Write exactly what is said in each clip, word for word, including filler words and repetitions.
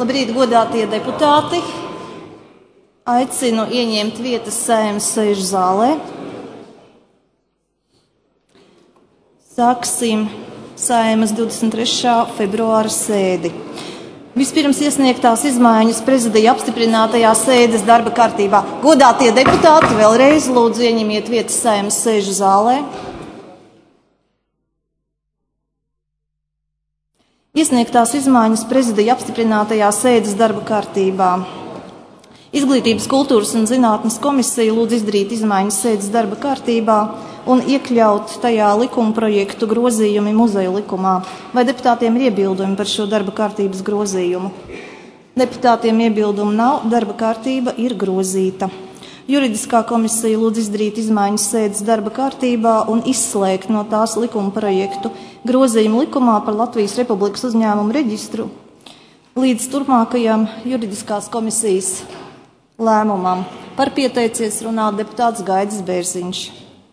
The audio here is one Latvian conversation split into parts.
Labrīt, godātie deputāti! Aicinu ieņemt vietas Saeimas sēžu zālē. Sāksim Saeimas divdesmit trešā februāra sēdi. Vispirms iesniegtās izmaiņas prezidija apstiprinātajā sēdes darba kārtībā. Godātie deputāti, vēlreiz lūdzu ieņemiet vietas Saeimas sēžu zālē. Iesniegtās izmaiņas prezidija apstiprinātajā sēdes darba kārtībā. Izglītības, kultūras un zinātnes komisija lūdz izdarīt izmaiņas sēdes darba kārtībā un iekļaut tajā likuma projektu grozījumi muzeju likumā. Vai deputātiem ir iebildumi par šo darba kārtības grozījumu? Deputātiem iebildumu nav, darba kārtība ir grozīta. Juridiskā komisija lūdz izdarīt izmaiņas sēdes darba kārtībā un izslēgt no tās likuma projektu grozījumu likumā par Latvijas Republikas uzņēmumu reģistru līdz turpmākajam juridiskās komisijas lēmumam. Par pieteicies runāt deputāts Gaidis Bērziņš.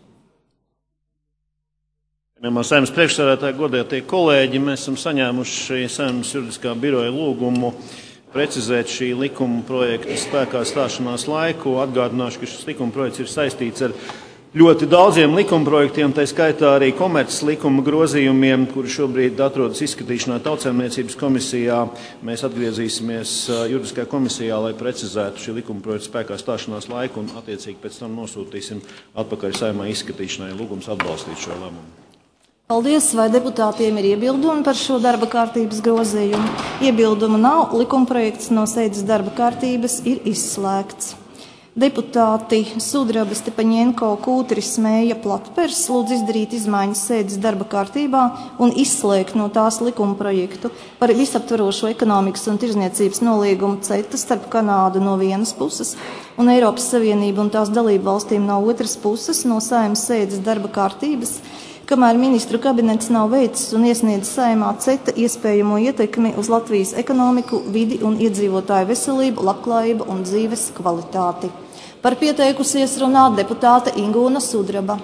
Saeimas priekšsēdētāji, godātie kolēģi, mēs esam saņēmuši Saeimas juridiskā biroja lūgumu precizēt šī likuma projekta spēkā stāšanās laiku. Atgādināšu, ka šis likuma projekts ir saistīts ar ļoti daudziem likuma projektiem, tā skaitā arī komerces likuma grozījumiem, kuri šobrīd atrodas izskatīšanā Tautsaimniecības komisijā. Mēs atgriezīsimies juridiskajā komisijā, lai precizētu šī likuma projekta spēkā stāšanās laiku un attiecīgi pēc tam nosūtīsim atpakaļ Saeimai izskatīšanai. Lūgums atbalstīt šo lēmumu. Paldies, vai deputātiem ir iebildumi par šo darba kārtības grozījumu? Iebildumu nav, likuma projekts no sēdes darba kārtības ir izslēgts. Deputāti Sudraba, Stepaņenko, Kūtris, Mēja, Platpers lūdz izdarīt izmaiņas sēdes darba kārtībā un izslēgt no tās likuma projektu par visaptvarošo ekonomikas un tirzniecības nolīgumu CETA starp Kanādu no vienas puses un Eiropas Savienību un tās dalību valstīm no otras puses no Saeimas sēdes darba kārtības, kamēr ministru kabinets nav veicis un iesniedzis Saeimā CETA iespējamo ietekmi uz Latvijas ekonomiku, vidi un iedzīvotāju veselību, labklājību un dzīves kvalitāti. Par pieteikusies runāt deputāte Ingūna Sudraba.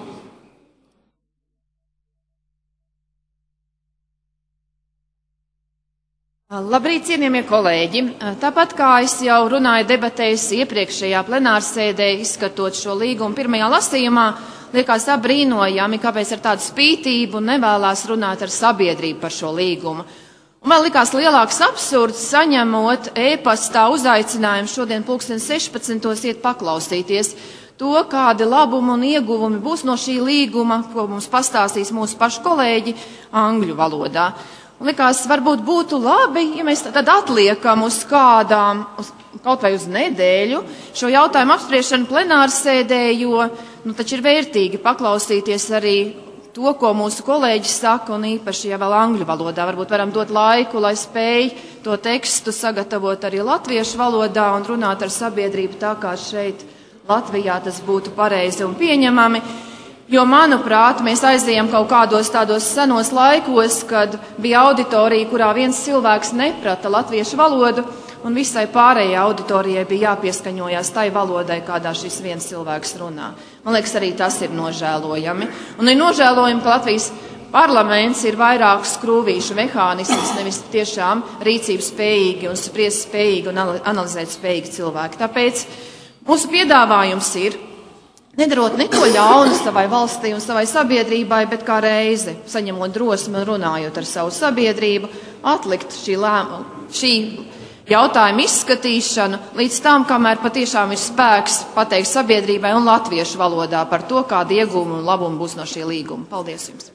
Labrīt, cienījamie kolēģi! Tāpat kā es jau runāju debatēs iepriekšējā plenārsēdē, izskatot šo līgumu pirmajā lasījumā, liekas tā brīnojami, kāpēc ar tādu spītību nevēlās runāt ar sabiedrību par šo līgumu. Un vēl likās lielāks absurds, saņemot e-pastā uzaicinājumu šodien pulksten sešpadsmitos iet paklausīties to, kādi labumi un ieguvumi būs no šī līguma, ko mums pastāstīs mūsu pašu kolēģi angļu valodā. Un likās, varbūt būtu labi, ja mēs tad atliekam uz kādām, uz, kaut vai uz nedēļu, šo jautājumu apspriešanu plenārsēdē, jo nu, taču ir vērtīgi paklausīties arī to, ko mūsu kolēģis saka, un īpaši, ja vēl angļu valodā. Varbūt varam dot laiku, lai spēj to tekstu sagatavot arī latviešu valodā un runāt ar sabiedrību tā, kā šeit Latvijā tas būtu pareizi un pieņemami. Jo, manuprāt, mēs aizējām kaut kādos tādos senos laikos, kad bija auditorija, kurā viens cilvēks neprata latviešu valodu, un visai pārējai auditorijai bija jāpieskaņojās tai valodai, kādā šis viens cilvēks runā. Man liekas, arī tas ir nožēlojami. Un ir nožēlojami, ka Latvijas parlaments ir vairāk skrūvīšu mehānisms, nevis tiešām rīcības spējīgi un spriest spējīgi un analizēt spējīgi cilvēki. Tāpēc mūsu piedāvājums ir, nedarot neko ļaunu savai valstī un savai sabiedrībai, bet kā reizi, saņemot drosmi un runājot ar savu sabiedrību, atlikt šī, lēma, šī jautājuma izskatīšanu līdz tam, kamēr patiešām ir spēks pateikt sabiedrībai un latviešu valodā par to, kāda ieguvuma un labuma būs no šī līguma. Paldies jums!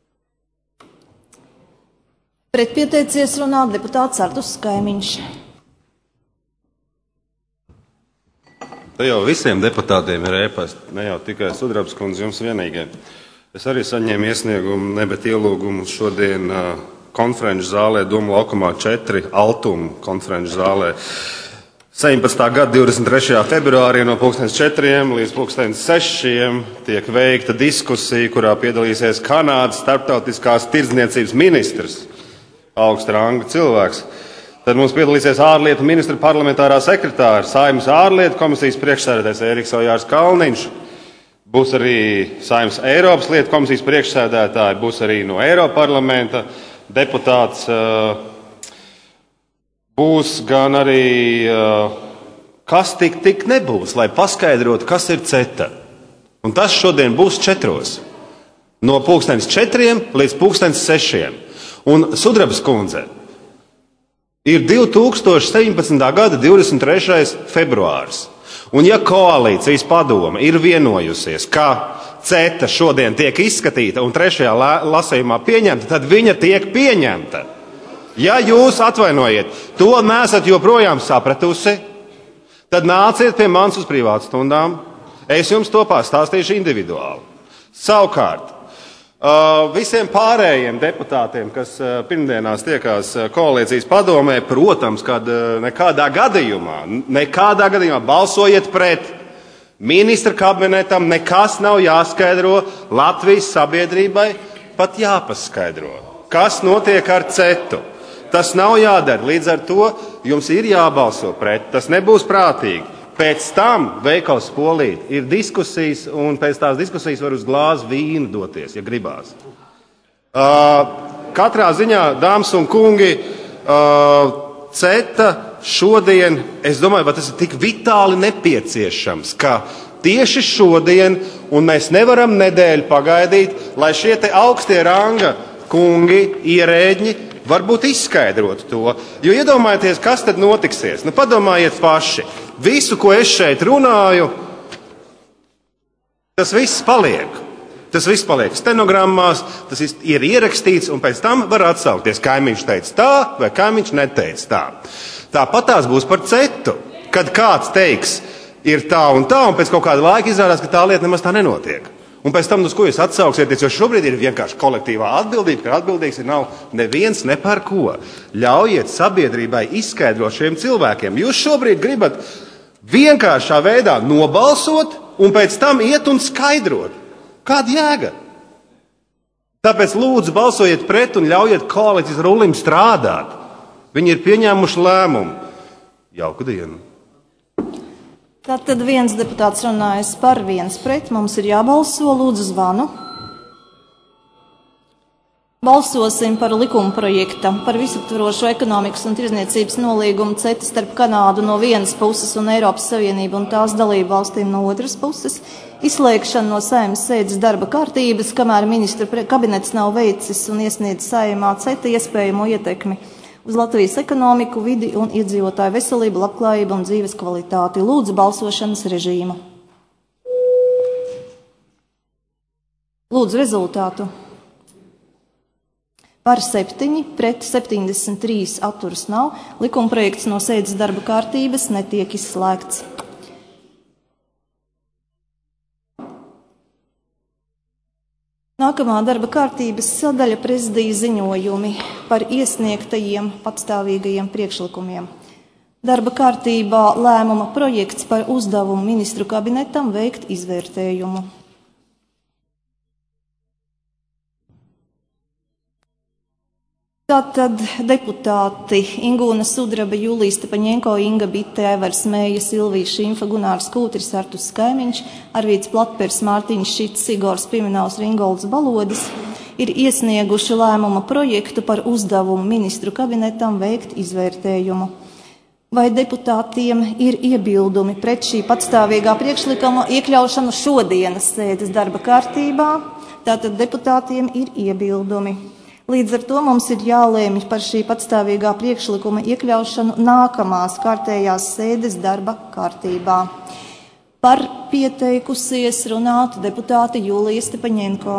Pretpieteicies runāt deputāts Artus Kaimiņš. Te jau visiem deputātiem ir ēpasti, ne jau tikai Sudrabas kundze jums vienīgai. Es arī saņēmu iesniegumu, ne bet ielūgumu šodien uh, konferenču zālē, Doma laukumā četri, Altuma konferenču zālē. sedemnāstā gada divdesmit trešajā februārī no pulkstens četriem līdz pulkstens sešiem tiek veikta diskusija, kurā piedalīsies Kanādas starptautiskās tirdzniecības ministrs, augsta ranga cilvēks. Tad mums piedalīsies ārlietu ministra parlamentārā sekretāra, Saeimas ārlietu komisijas priekšsēdētājs Ēriks Ojārs Kalniņš, būs arī Saeimas Eiropas lietu komisijas priekšsēdētāji, būs arī no Eiroparlamenta deputāts, būs gan arī, kas tik tik nebūs, lai paskaidrotu, kas ir CETA. Un tas šodien būs četros. No pulkstenes četriem līdz pulkstenes sešiem. Un Sudrabas kundze, ir divi tūkstoši septiņpadsmitā gada divdesmit trešais februāris. Un ja koalīcijas padome ir vienojusies, ka CETA šodien tiek izskatīta un trešajā lasījumā pieņemta, tad viņa tiek pieņemta. Ja jūs atvainojiet, to nesat joprojām sapratusi, tad nāciet pie manis uz privātu stundām. Es jums to pastāstīšu individuāli. Savukārt, visiem pārējiem deputātiem, kas pirmdienās tiekās koalīcijas padomē, protams, kad nekādā gadījumā, nekādā gadījumā balsojiet pret. Ministra kabinetam nekas nav jāskaidro, Latvijas sabiedrībai pat jāpaskaidro, kas notiek ar CETU. Tas nav jādara, līdz ar to jums ir jābalso pret, tas nebūs prātīgi. Pēc tam veikals Polīt ir diskusijas, un pēc tās diskusijas var uz glāzi vīnu doties, ja gribās. Uh, katrā ziņā, dāmas un kungi, uh, CETA šodien, es domāju, vai tas ir tik vitāli nepieciešams, ka tieši šodien, un mēs nevaram nedēļu pagaidīt, lai šie te augstie ranga kungi, ierēģi, varbūt izskaidrotu to. Jo iedomājieties, kas tad notiksies. Nu, padomājiet paši. Visu, ko es šeit runāju, tas viss paliek. Tas viss paliek stenogrammās, tas ir ierakstīts, un pēc tam var atsaukties. Kaimiņš teica tā, vai kaimiņš neteica tā. Tāpat tās būs par CETU. Kad kāds teiks, ir tā un tā, un pēc kaut kāda laika izrādās, ka tā lieta nemaz tā nenotiek. Un pēc tam, uz ko jūs atsauksieties, jo šobrīd ir vienkārši kolektīvā atbildība, ka atbildīgs ir nav neviens ne par ko. Ļaujiet sabiedrībai izskaidrot šiem cilvēkiem. Jūs šobrīd gribat vienkāršā veidā nobalsot un pēc tam iet un skaidrot. Kāda jēga? Tāpēc lūdzu balsojiet pret un ļaujiet koalīcijas rulim strādāt. Viņi ir pieņēmuši lēmumu. Jauku dienu. Tātad viens deputāts runājas par, viens pret. Mums ir jābalso. Lūdzu zvanu. Balsosim par likuma projekta par visaptvarošo ekonomikas un tirdzniecības nolīgumu CETA starp Kanādu no vienas puses un Eiropas Savienību un tās dalību valstīm no otras puses. Izslēgšanu no Saeimas sēdes darba kārtības, kamēr ministra kabinets nav veicis un iesniedz Saeimā CETA iespējamo ietekmi uz Latvijas ekonomiku, vidi un iedzīvotāju veselību, labklājību un dzīves kvalitāti. Lūdzu balsošanas režīmu. Lūdzu rezultātu. Par septiņi, pret septiņdesmit trīs atturas nav. Likumprojekts no sēdes darba kārtības netiek izslēgts. Nākamā darba kārtības sadaļa prezidija ziņojumi par iesniegtajiem patstāvīgajiem priekšlikumiem. Darba kārtībā lēmuma projekts par uzdevumu ministru kabinetam veikt izvērtējumu. Tātad deputāti Ingūna Sudraba, Julija Stepaņenko, Inga Bite, Aivars Mēja, Silvija Šimfa, Gunārs Kūtris, Artus Kaimiņš, Arvīts Platpers, Mārtiņš Šits, Sigors Pimenaus, Ringolds Balodis ir iesnieguši lēmuma projektu par uzdevumu ministru kabinetam veikt izvērtējumu. Vai deputātiem ir iebildumi pret šī patstāvīgā priekšlikuma iekļaušanu šodienas sēdes darba kārtībā? Tātad deputātiem ir iebildumi. Līdz ar to mums ir jālēmj par šī patstāvīgā priekšlikuma iekļaušanu nākamās kārtējās sēdes darba kārtībā. Par pieteikusies runāt deputāte Julija Stepaņenko.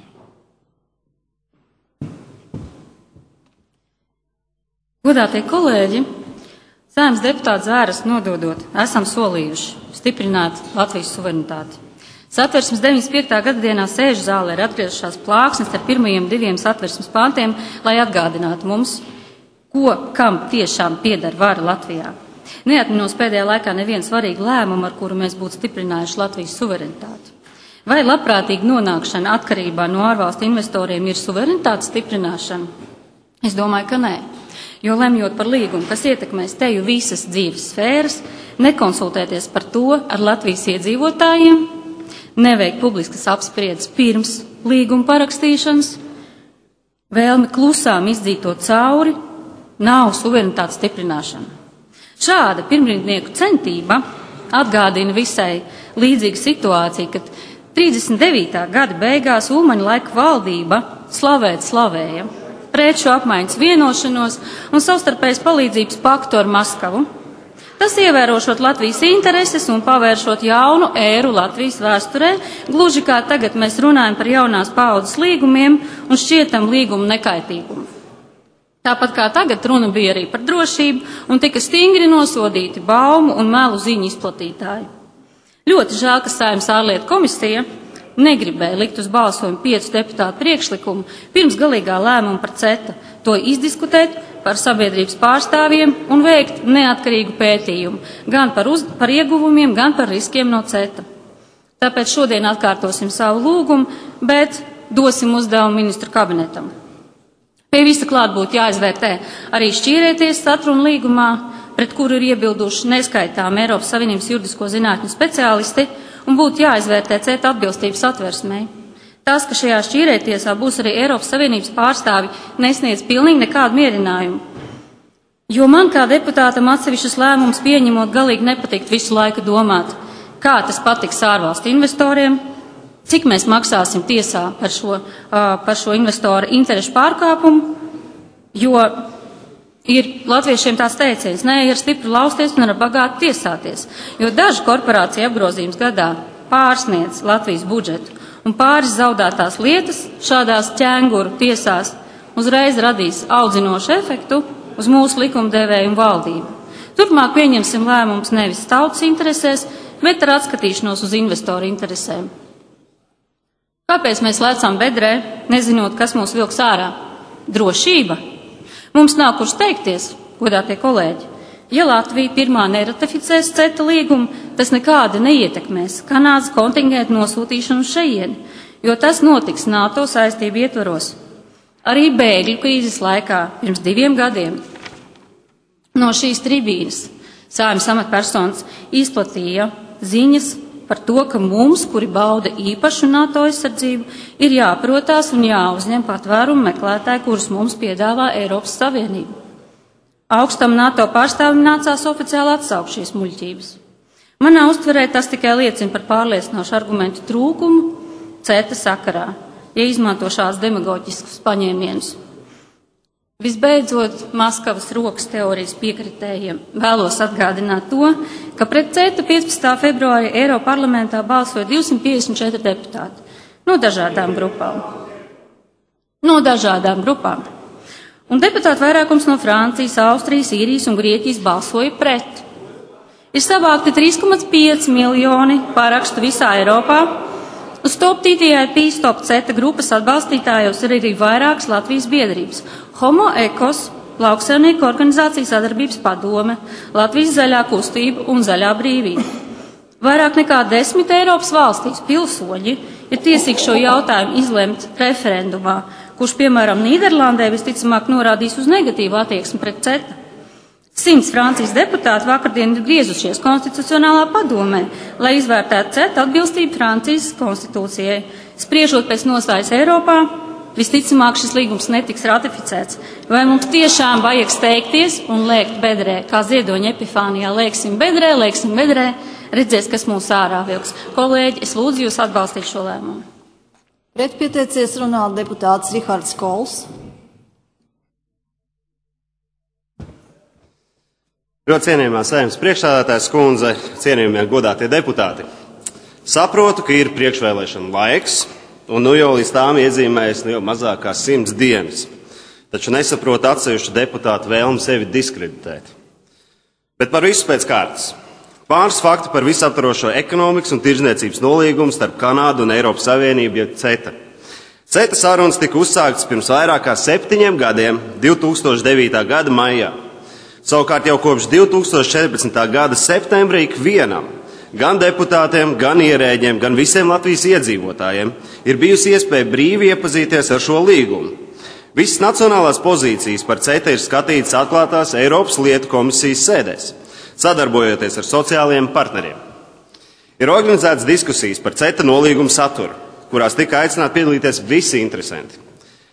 Godātie kolēģi, Saeimas deputātu zvēras nododot, esam solījuši stiprināt Latvijas suverenitāti. Satversmes deviņdesmit piektā gada dienā sēžu zālē ir atgriezušās plāksnes ar pirmajiem diviem satversmes pāntiem, lai atgādinātu mums, ko, kam tiešām pieder vara Latvijā. Neatminos pēdējā laikā nevienu svarīgu lēmumu, ar kuru mēs būtu stiprinājuši Latvijas suverenitāti. Vai labprātīga nonākšana atkarībā no ārvalstu investoriem ir suverenitātes stiprināšana? Es domāju, ka nē. Jo lemjot par līgumu, kas ietekmēs teju visas dzīves sfēras, nekonsultēties par to ar Latvijas iedzīvotājiem, neveikt publiskas apspriedes pirms līguma parakstīšanas, vēlme klusām izdzīt to cauri, nav suverenitātes stiprināšana. Šāda pirmrindnieku centība atgādina visai līdzīga situācija, kad trīsdesmit devītā gada beigās Ulmaņa laika valdība slavēt slavēja preču apmaiņas vienošanos un savstarpējas palīdzības paktu ar Maskavu. Tas ievērošot Latvijas intereses un pavēršot jaunu ēru Latvijas vēsturē, gluži kā tagad mēs runājam par jaunās paaudzes līgumiem un šķietam līgumu nekaitīgumu. Tāpat kā tagad runa bija arī par drošību un tika stingri nosodīti baumu un melu ziņu izplatītāji. Ļoti žēl, ka Saeimas ārlietu komisija negribēja likt uz balsojumu piecu deputātu priekšlikumu pirms galīgā lēmuma par CETA, to izdiskutēt par sabiedrības pārstāvjiem un veikt neatkarīgu pētījumu gan par, uz, par ieguvumiem, gan par riskiem no CETA. Tāpēc šodien atkārtosim savu lūgumu, bet dosim uzdevumu ministru kabinetam. Pie visa klāt būtu jāizvērtē arī šķīrēties satrunu līgumā, pret kuru ir iebilduši neskaitām Eiropas Savienības juridisko zinātņu speciālisti, un būtu jāizvērtē CETA atbilstības atversmei. Tas, ka šajā šķīrētiesā būs arī Eiropas Savienības pārstāvi, nesniedz pilnīgi nekādu mierinājumu. Jo man kā deputātam atsevišķus lēmumus pieņemot galīgi nepatikt visu laiku domāt, kā tas patiks ārvalstu investoriem, cik mēs maksāsim tiesā par šo, par šo investoru interešu pārkāpumu, jo ir latviešiem tās teiciens, nē, ir stipri lausties un ar bagāti tiesāties, jo daži korporācija apgrozījums gadā pārsniedz Latvijas budžetu, un pāris zaudētās lietas šādās ķēnguru tiesās uzreiz radīs audzinošu efektu uz mūsu likumdevēju un valdību. Turpmāk pieņemsim lēmumus nevis tautas interesēs, bet ar atskatīšanos uz investoru interesēm. Kāpēc mēs lecam bedrē, nezinot, kas mūs vilks ārā? Drošība. Mums nav kurš teikties, godātie kolēģi. Ja Latvija pirmā neratificēs CETA līgumu, tas nekādi neietekmēs Kanādas kontingentu nosūtīšanu šejieni, jo tas notiks NATO saistību ietvaros. Arī bēgļu krīzes laikā pirms diviem gadiem no šīs tribīnes Saeimas amatpersonas izplatīja ziņas par to, ka mums, kuri bauda īpašu NATO aizsardzību, ir jāprotās un jāuzņem patvērumu meklētāji, kurus mums piedāvā Eiropas Savienība. Augstam NATO pārstāvim nācās oficiāli atsaukt šīs muļķības. Manā uztverē tas tikai liecina par pārliecinošu argumentu trūkumu CETA sakarā, ja izmanto šādus demagoģiskus paņēmienus. Visbeidzot, Maskavas rokas teorijas piekritējiem vēlos atgādināt to, ka pret CETA piecpadsmitā februāra Eiroparlamentā balsoja divsimt piecdesmit četri deputāti no dažādām grupām. No dažādām grupām. Un deputātu vairākums no Francijas, Austrijas, Īrijas un Grieķijas balsoja pret. Ir savākti trīs komats pieci miljoni parakstu visā Eiropā. Uz top T T I P stop CETA grupas atbalstītājos ir arī vairākas Latvijas biedrības. Homo Ekos, Lauksaimnieku organizācijas sadarbības padome, Latvijas zaļā kustība un zaļā brīvība. Vairāk nekā desmit Eiropas valstīs pilsoņi ir tiesīgi šo jautājumu izlemt referendumā, kurš, piemēram, Nīderlandē visticamāk norādīs uz negatīvu attieksmi pret CETA. Simts Francijas deputāti vakardien ir griezušies konstitucionālā padomē, lai izvērtētu CETA atbilstību Francijas konstitūcijai. Spriežot pēc nostājas Eiropā, visticamāk šis līgums netiks ratificēts. Vai mums tiešām vajag steigties un lēkt bedrē, kā Ziedoņa epifānijā lēksim bedrē, lēksim bedrē, redzēs, kas mūs ārā vilks. Kolēģi, es lūdzu jūs atbalstīt šo lēmumu. Pret pieteicies runāt deputāts Rihards Kols. Ļoti cienījamā Saeimas priekšsēdētājas kundze, cienījamie godātie deputāti. Saprotu, ka ir priekšvēlēšana laiks, un nu jau līdz tām iezīmējas nu jau mazāk kā simts dienas. Taču nesaprotu atsevišķu deputātu vēlmi sevi diskreditēt. Bet par visu pēc kārtas. Pāris fakti par visaptvarošo ekonomikas un tirdzniecības nolīgumu starp Kanādu un Eiropas Savienību, jeb CETA. CETA sarunas tika uzsāktas pirms vairāk kā septiņiem gadiem, divi tūkstoši devītā gada maijā. Savukārt jau kopš divi tūkstoši četrpadsmitā gada septembrī ikvienam, gan deputātiem, gan ierēģiem, gan visiem Latvijas iedzīvotājiem ir bijusi iespēja brīvi iepazīties ar šo līgumu. Visas nacionālās pozīcijas par CETA ir skatītas atklātās Eiropas lietu komisijas sēdēs, sadarbojoties ar sociālajiem partneriem. Ir organizētas diskusijas par CETA nolīgumu saturu, kurās tika aicināti piedalīties visi interesanti.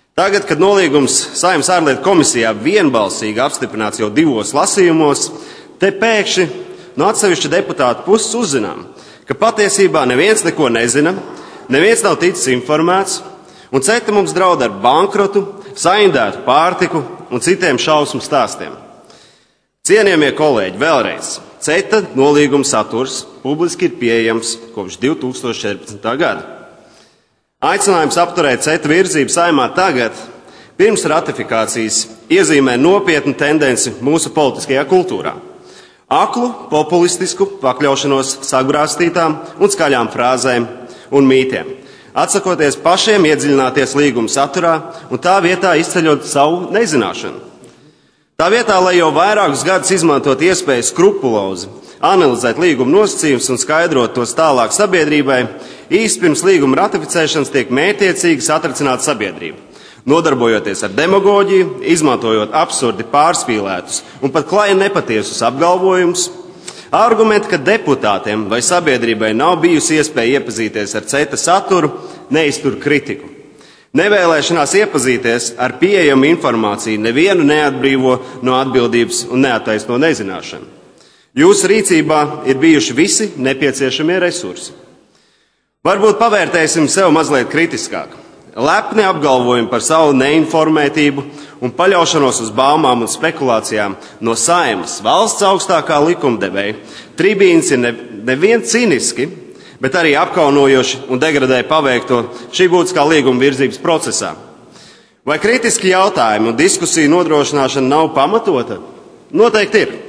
Tagad, kad nolīgums Saeimas ārlietu komisijā vienbalsīgi apstiprināts jau divos lasījumos, te pēkšņi no atsevišķa deputāta puses uzzinām, ka patiesībā neviens neko nezina, neviens nav ticis informēts, un CETA mums draud ar bankrotu, saindētu pārtiku un citiem šausmu stāstiem. Cienījamie kolēģi, vēlreiz, CETA nolīguma saturs publiski ir pieejams kopš divi tūkstoši četrpadsmitā gada. Aicinājums apturēt CETA virzību Saeimā tagad, pirms ratifikācijas, iezīmē nopietnu tendenci mūsu politiskajā kultūrā. Aklu, populistisku pakļaušanos sagrāstītām un skaļām frāzēm un mītiem, atsakoties pašiem iedziļināties līguma saturā un tā vietā izceļot savu nezināšanu. Tā vietā, lai jau vairākus gadus izmantot iespēju skrupulozi analizēt līguma nosacījumus un skaidrot tos tālāk sabiedrībai, īsti pirms līguma ratificēšanas tiek mērķiecīgi satricināta sabiedrība, nodarbojoties ar demagoģiju, izmantojot absurdi pārspīlētus un pat klāji nepatiesus apgalvojumus. Argumenti, ka deputātiem vai sabiedrībai nav bijusi iespēja iepazīties ar CETA saturu, neiztur kritiku. Nevēlēšanās iepazīties ar pieejamu informāciju nevienu neatbrīvo no atbildības un neattaisno nezināšanu. Jūsu rīcībā ir bijuši visi nepieciešamie resursi. Varbūt pavērtēsim sev mazliet kritiskāk. Lepni apgalvojumi par savu neinformētību un paļaušanos uz baumām un spekulācijām no Saeimas, valsts augstākā likumdevēja, tribīns ir nevien ciniski, bet arī apkaunojoši un degradē paveikto šī būtiskā līguma virzības procesā. Vai kritiski jautājumi un diskusiju nodrošināšana nav pamatota? Noteikti ir.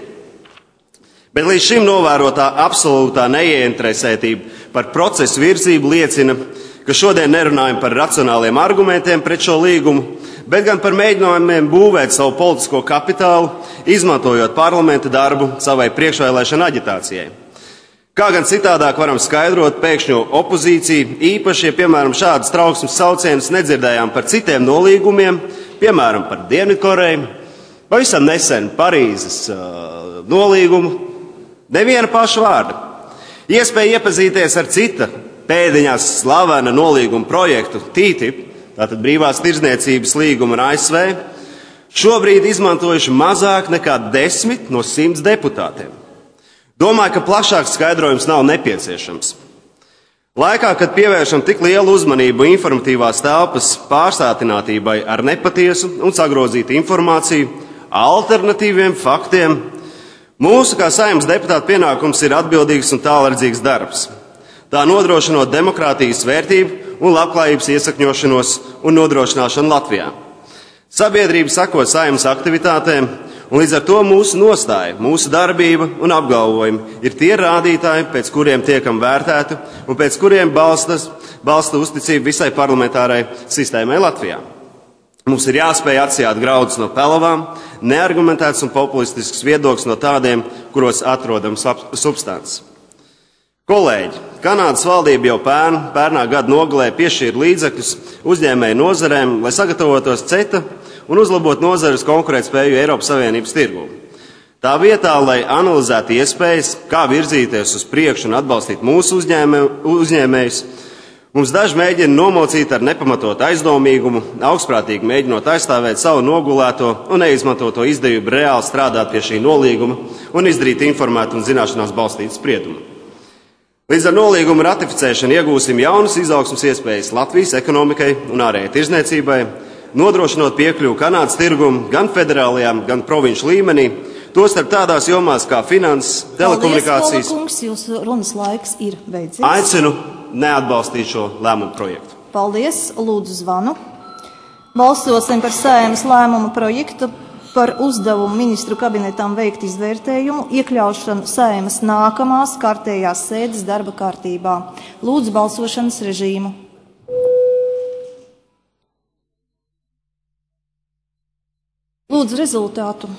Bet līdz šim novērotā absolūtā neieinteresētība par procesu virzību liecina, ka šodien nerunājam par racionāliem argumentiem pret šo līgumu, bet gan par mēģinājumiem būvēt savu politisko kapitālu, izmantojot parlamenta darbu savai priekšvēlēšana aģitācijai. Kā gan citādāk varam skaidrot pēkšņo opozīciju, īpaši, ja, piemēram, šādas trauksmes saucienus nedzirdējām par citiem nolīgumiem, piemēram, par Dienvidkoreju, pavisam nesen Parīzes uh, nolīgumu, neviena paša vārda. Iespēja iepazīties ar cita pēdiņās slavena nolīguma projektu T T I P, tātad brīvās tirdzniecības līguma ar A S V, šobrīd izmantojuši mazāk nekā desmit no simts deputātiem. Domāju, ka plašāks skaidrojums nav nepieciešams. Laikā, kad pievēršam tik lielu uzmanību informatīvās telpas pārsātinātībai ar nepatiesu un sagrozītu informāciju, alternatīviem faktiem, mūsu kā Saeimas deputāta pienākums ir atbildīgs un tālredzīgs darbs. Tā nodrošinot demokrātijas vērtību un labklājības iesakņošanos un nodrošināšanu Latvijā. Sabiedrība sako Saeimas aktivitātēm, un līdz ar to mūsu nostāja, mūsu darbība un apgalvojumi ir tie rādītāji, pēc kuriem tiekam vērtēti un pēc kuriem balstas, balsta uzticība visai parlamentārai sistēmai Latvijā. Mums ir jāspēj atsijāt graudus no pelavām, neargumentēts un populistisks viedoklis no tādiem, kuros atrodam substances. Kolēģi, Kanādas valdība jau pērn, pērnā gada nogalē piešķīra līdzekļus uzņēmēju nozarēm, lai sagatavotos CETA un uzlabot nozares konkurētspēju Eiropas Savienības tirgū. Tā vietā, lai analizētu iespējas, kā virzīties uz priekšu un atbalstīt mūsu uzņēmē, uzņēmējus, mums daži mēģina nomocīt ar nepamatotu aizdomīgumu, augstprātīgi mēģinot aizstāvēt savu nogulēto un neizmantoto izdevību reāli strādāt pie šī nolīguma un izdarīt informētu un zināšanās balstītu spriedumu. Līdz ar nolīguma ratificēšanu iegūsim jaunas izaugsmes iespējas Latvijas ekonomikai un ārējai tirzniecībai, nodrošinot piekļuvu Kanādas tirgumu gan federālajām, gan provinču līmenī, tostarp tādās jomās kā finanses, telekomunikācijas. Paldies, Pola kungs, jūsu runas laiks ir beidzies. Aicinu neatbalstīt šo lēmumu projektu. Paldies, lūdzu zvanu. Balsosim par Saeimas lēmumu projektu par uzdevumu ministru kabinetam veikt izvērtējumu, iekļaušanu Saeimas nākamās kārtējās sēdes darba kārtībā. Lūdzu balsošanas režīmu. Lūdzu rezultātu.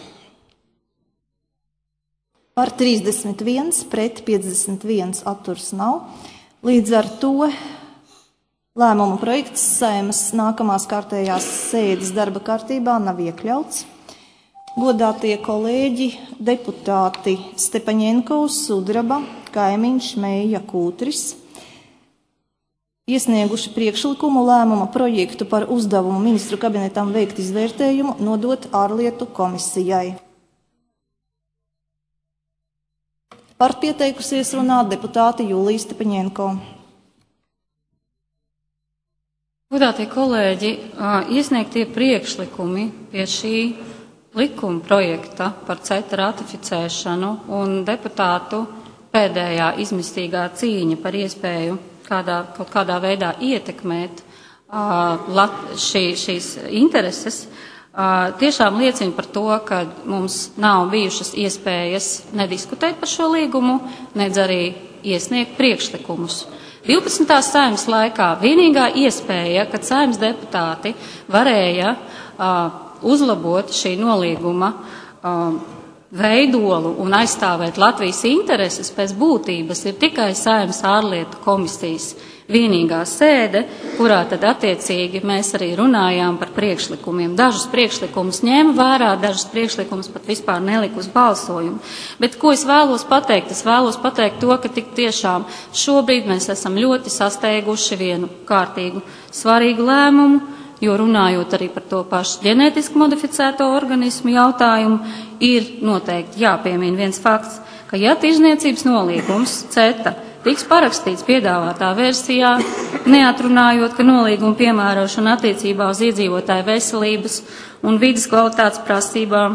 Par trīsdesmit viens, pret piecdesmit viens atturs nav. Līdz ar to lēmuma projekts Saeimas nākamās kārtējās sēdes darba kārtībā nav iekļauts. Godātie kolēģi, deputāti Stepaņenkovs, Sudraba, Kaimiņš, Meija, Kūtris, iesnieguši priekšlikumu lēmuma projektu par uzdevumu ministru kabinetam veikt izvērtējumu nodot ārlietu komisijai. Par pieteikusies runāt deputāte Jūlija Stepaņenko. Godātie kolēģi, iesniegtie priekšlikumi pie šī likuma projekta par CETA ratificēšanu un deputātu pēdējā izmistīgā cīņa par iespēju kādā, kaut kādā veidā ietekmēt uh, lat, šī, šīs intereses, uh, tiešām liecina par to, ka mums nav bijušas iespējas nediskutēt par šo līgumu, nedz arī iesniegt priekšlikumus. divpadsmitās Saeimas laikā vienīgā iespēja, kad Saeimas deputāti varēja uh, uzlabot šī nolīguma uh, veidolu un aizstāvēt Latvijas intereses pēc būtības, ir tikai Saeimas ārlietu komisijas vienīgā sēde, kurā tad attiecīgi mēs arī runājām par priekšlikumiem. Dažus priekšlikumus ņēma vērā, dažus priekšlikumus pat vispār nelika uz balsojumu. Bet ko es vēlos pateikt? Es vēlos pateikt to, ka tik tiešām šobrīd mēs esam ļoti sasteiguši vienu kārtīgu svarīgu lēmumu, jo runājot arī par to pašu ģenētiski modificēto organismu jautājumu, ir noteikti jāpiemina viens fakts, ka ja tirzniecības nolīgums CETA tiks parakstīts piedāvātā versijā, neatrunājot, ka nolīguma piemērošana attiecībā uz iedzīvotāju veselības un vidas kvalitātes prasībām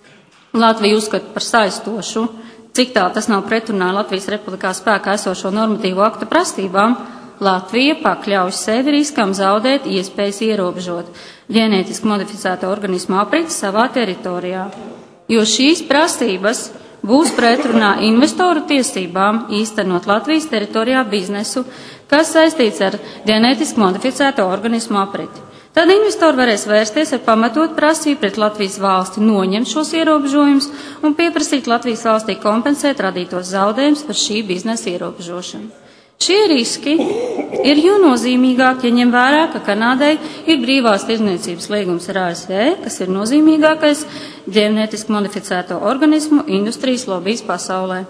Latvija uzskata par saistošu, cik tā tas nav pretrunā Latvijas Republikā spēkā esošo normatīvo aktu prasībām, Latvija pakļauj sevi riskam zaudēt iespējas ierobežot ģenētiski modificēto organismu apriti savā teritorijā, jo šīs prasības būs pretrunā investoru tiesībām īstenot Latvijas teritorijā biznesu, kas saistīts ar ģenētiski modificēto organismu apriti. Tad investori varēs vērsties ar pamatot prasību pret Latvijas valsti noņemt šos ierobežojumus un pieprasīt Latvijas valstī kompensēt radītos zaudējumus par šī biznesa ierobežošanu. Šie riski ir jo nozīmīgāk, ja ņem vērā, ka Kanādai ir brīvās tirdzniecības līgums ar A S V, kas ir nozīmīgākais ģenētiski modificēto organismu industrijas lobijs pasaulē.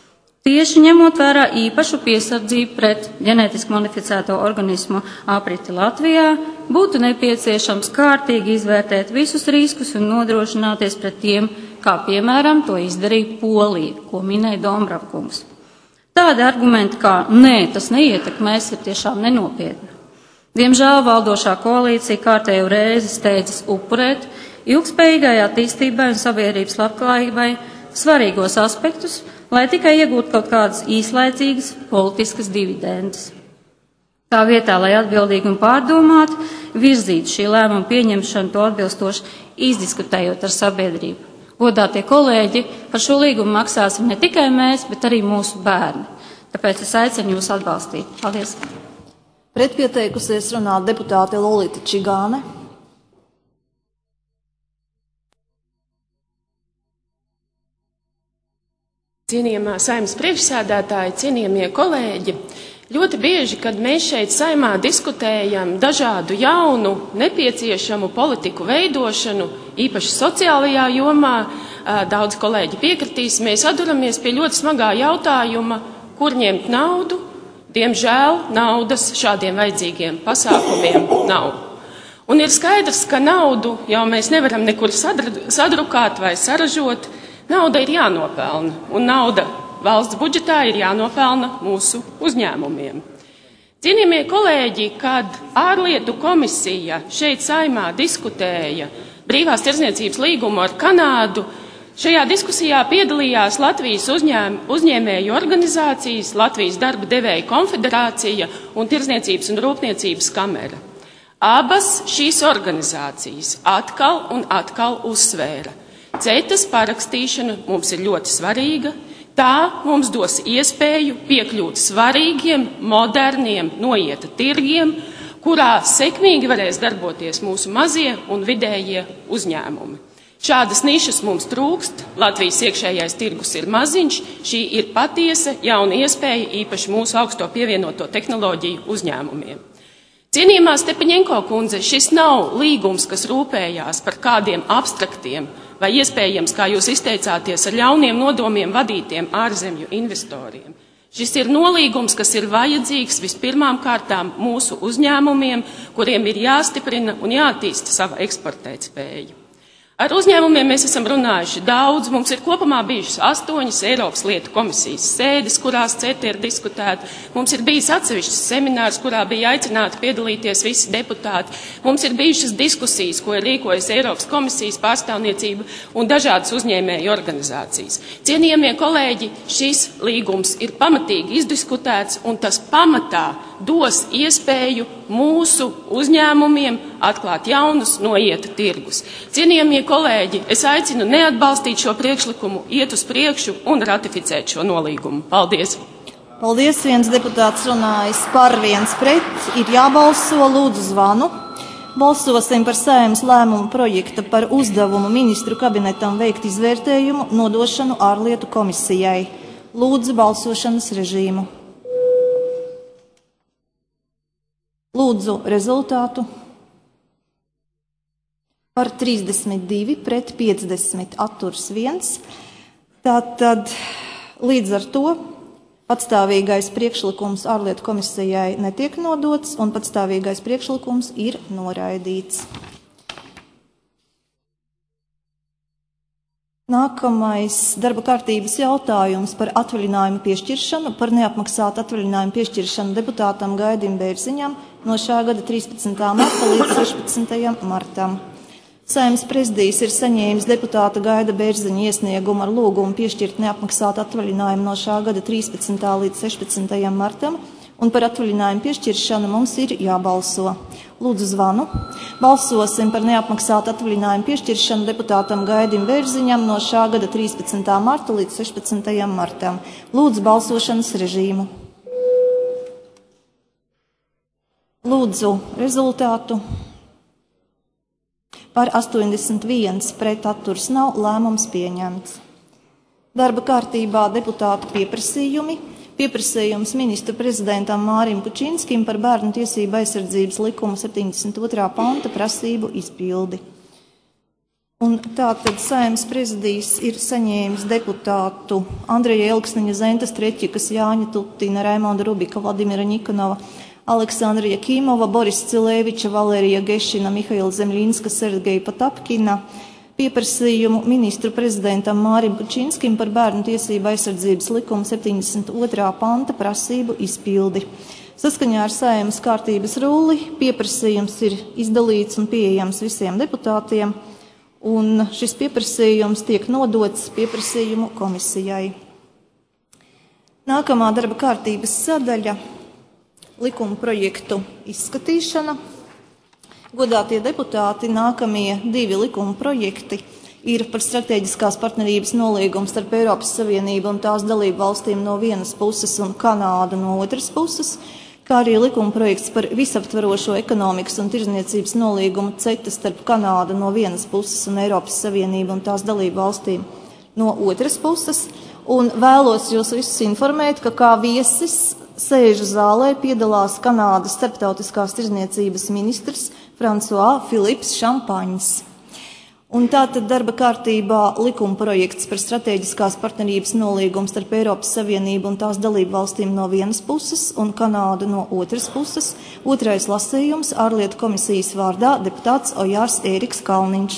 Tieši ņemot vērā īpašu piesardzību pret ģenētiski modificēto organismu apriti Latvijā, būtu nepieciešams kārtīgi izvērtēt visus riskus un nodrošināties pret tiem, kā piemēram to izdarīja Polija, ko minēja Dombrovkungs. Tādi argumenti kā nē, tas neietekmēs, ir tiešām nenopietni. Diemžēl valdošā koalīcija kārtējo reizi steidzas upurēt ilgspējīgai attīstībai un sabiedrības labklājībai svarīgos aspektus, lai tikai iegūtu kaut kādas īslaicīgas politiskas dividendes. Tā vietā, lai atbildīgi un pārdomāti virzītu šī lēmuma pieņemšanu to atbilstoši izdiskutējot ar sabiedrību. Godātie kolēģi, par šo līgumu maksāsim ne tikai mēs, bet arī mūsu bērni. Tāpēc es aicinu jūs atbalstīt. Paldies. Pretpieteikusies runāt deputāte Lolita Čigāne. Cienījamā Saeimas priekšsēdētāji, cienījamie kolēģi, ļoti bieži, kad mēs šeit Saeimā diskutējam dažādu jaunu, nepieciešamu politiku veidošanu, īpaši sociālajā jomā, daudz kolēģi piekritīs, mēs atduramies pie ļoti smagā jautājuma, kur ņemt naudu. Diemžēl naudas šādiem vajadzīgiem pasākumiem nav. Un ir skaidrs, ka naudu jau mēs nevaram nekur sadrukāt vai saražot, nauda ir jānopelna, un nauda valsts budžetā ir jānopelna mūsu uzņēmumiem. Cienījamie kolēģi, kad ārlietu komisija šeit Saeimā diskutēja brīvās tirdzniecības līgumu ar Kanādu, šajā diskusijā piedalījās Latvijas uzņēm, uzņēmēju organizācijas, Latvijas darba devēju konfederācija un Tirdzniecības un rūpniecības kamera. Abas šīs organizācijas atkal un atkal uzsvēra. CETAS parakstīšana mums ir ļoti svarīga. Tā mums dos iespēju piekļūt svarīgiem, moderniem noieta tirgiem, kurā sekmīgi varēs darboties mūsu mazie un vidējie uzņēmumi. Šādas nišas mums trūkst, Latvijas iekšējais tirgus ir maziņš, šī ir patiesa jauna iespēja īpaši mūsu augsto pievienoto tehnoloģiju uzņēmumiem. Cienījamā Stepaņenko kundze, šis nav līgums, kas rūpējās par kādiem abstraktiem vai iespējams, kā jūs izteicāties, ar ļauniem nodomiem vadītiem ārzemju investoriem. Šis ir nolīgums, kas ir vajadzīgs vispirmām kārtām mūsu uzņēmumiem, kuriem ir jāstiprina un jātīsta sava eksportētspēja. Ar uzņēmumiem mēs esam runājuši daudz. Mums ir kopumā bijušas astoņas Eiropas lietu komisijas sēdes, kurās CETA ir diskutēta. Mums ir bijis atsevišķs seminārs, kurā bija aicināti piedalīties visi deputāti. Mums ir bijušas diskusijas, ko ir rīkojusi Eiropas komisijas pārstāvniecība un dažādas uzņēmēju organizācijas. Cienījamie kolēģi, šis līgums ir pamatīgi izdiskutēts, un tas pamatā dos iespēju mūsu uzņēmumiem atklāt jaunus noieta tirgus. Cienījamie kolēģi, es aicinu neatbalstīt šo priekšlikumu, iet uz priekšu un ratificēt šo nolīgumu. Paldies! Paldies, viens deputāts runājis par, viens pret, ir jābalso, lūdzu zvanu. Balsosim par Saeimas lēmumu projekta par uzdevumu ministru kabinetam veikt izvērtējumu nodošanu ārlietu komisijai. Lūdzu balsošanas režīmu. Lūdzu rezultātu. Par trīsdesmit divi pret piecdesmit atturs viens. Tātad līdz ar to patstāvīgais priekšlikums ārlietu komisijai netiek nodots un patstāvīgais priekšlikums ir noraidīts. Nākamais darba kārtības jautājums par atvaļinājumu piešķiršanu, par neapmaksātu atvaļinājumu piešķiršanu deputātam Gaidim Bērziņam no šā gada trīspadsmitā marta līdz sešpadsmitajam martam. Saeimas prezidijs ir saņēmis deputāta Gaida Bērziņa iesniegumu ar lūgumu piešķirt neapmaksātu atvaļinājumu no šā gada trīspadsmitā līdz sešpadsmitajam martam, un par atvaļinājumu piešķiršanu mums ir jābalso. Lūdzu zvanu. Balsosim par neapmaksātu atvaļinājumu piešķiršanu deputātam Gaidim Bērziņam no šā gada trīspadsmitā marta līdz sešpadsmitajam martam. Lūdzu balsošanas režīmu. Lūdzu rezultātu. Par astoņdesmit viens pret atturs nav, lēmums pieņemts. Darba kārtībā deputātu pieprasījumi. Pieprasījums ministru prezidentam Mārim Kučinskim par bērnu tiesību aizsardzības likuma septiņdesmit otrā panta prasību izpildi. Un tātad Saeimas prezidijs ir saņēmis deputātu Andreja Elksniņa, Zenta Streķikas, Jāņa Tutina, Raimonda Rubika, Vladimira Nikonova, Aleksandra Jakīmova, Boris Cilēviča, Valērija Gešina, Mihaila Zemļinska, Sergeja Patapkina, pieprasījumu ministru prezidentam Mārim Kučinskim par bērnu tiesību aizsardzības likuma septiņdesmit otrā panta prasību izpildi. Saskaņā ar Saeimas kārtības rulli pieprasījums ir izdalīts un pieejams visiem deputātiem, un šis pieprasījums tiek nodots pieprasījumu komisijai. Nākamā darba kārtības sadaļa – likuma projektu izskatīšana. Godātie deputāti, nākamie divi likuma projekti ir par strateģiskās partnerības nolīgumu starp Eiropas Savienību un tās dalību valstīm no vienas puses un Kanādu no otras puses, kā arī likuma projekts par visaptverošo ekonomikas un tirdzniecības nolīgumu CETA starp Kanādu no vienas puses un Eiropas Savienību un tās dalību valstīm no otras puses. Un vēlos jūs visus informēt, ka kā viesis sēžu zālē piedalās Kanādas starptautiskās tirdzniecības ministrs Fransuā Filips Šampaņs. Un tātad darba kārtībā likuma projekts par strateģiskās partnerības nolīgumu starp Eiropas Savienību un tās dalību valstīm no vienas puses un Kanādu no otras puses. Otrais lasījums ārlietu komisijas vārdā deputāts Ojārs Ēriks Kalniņš.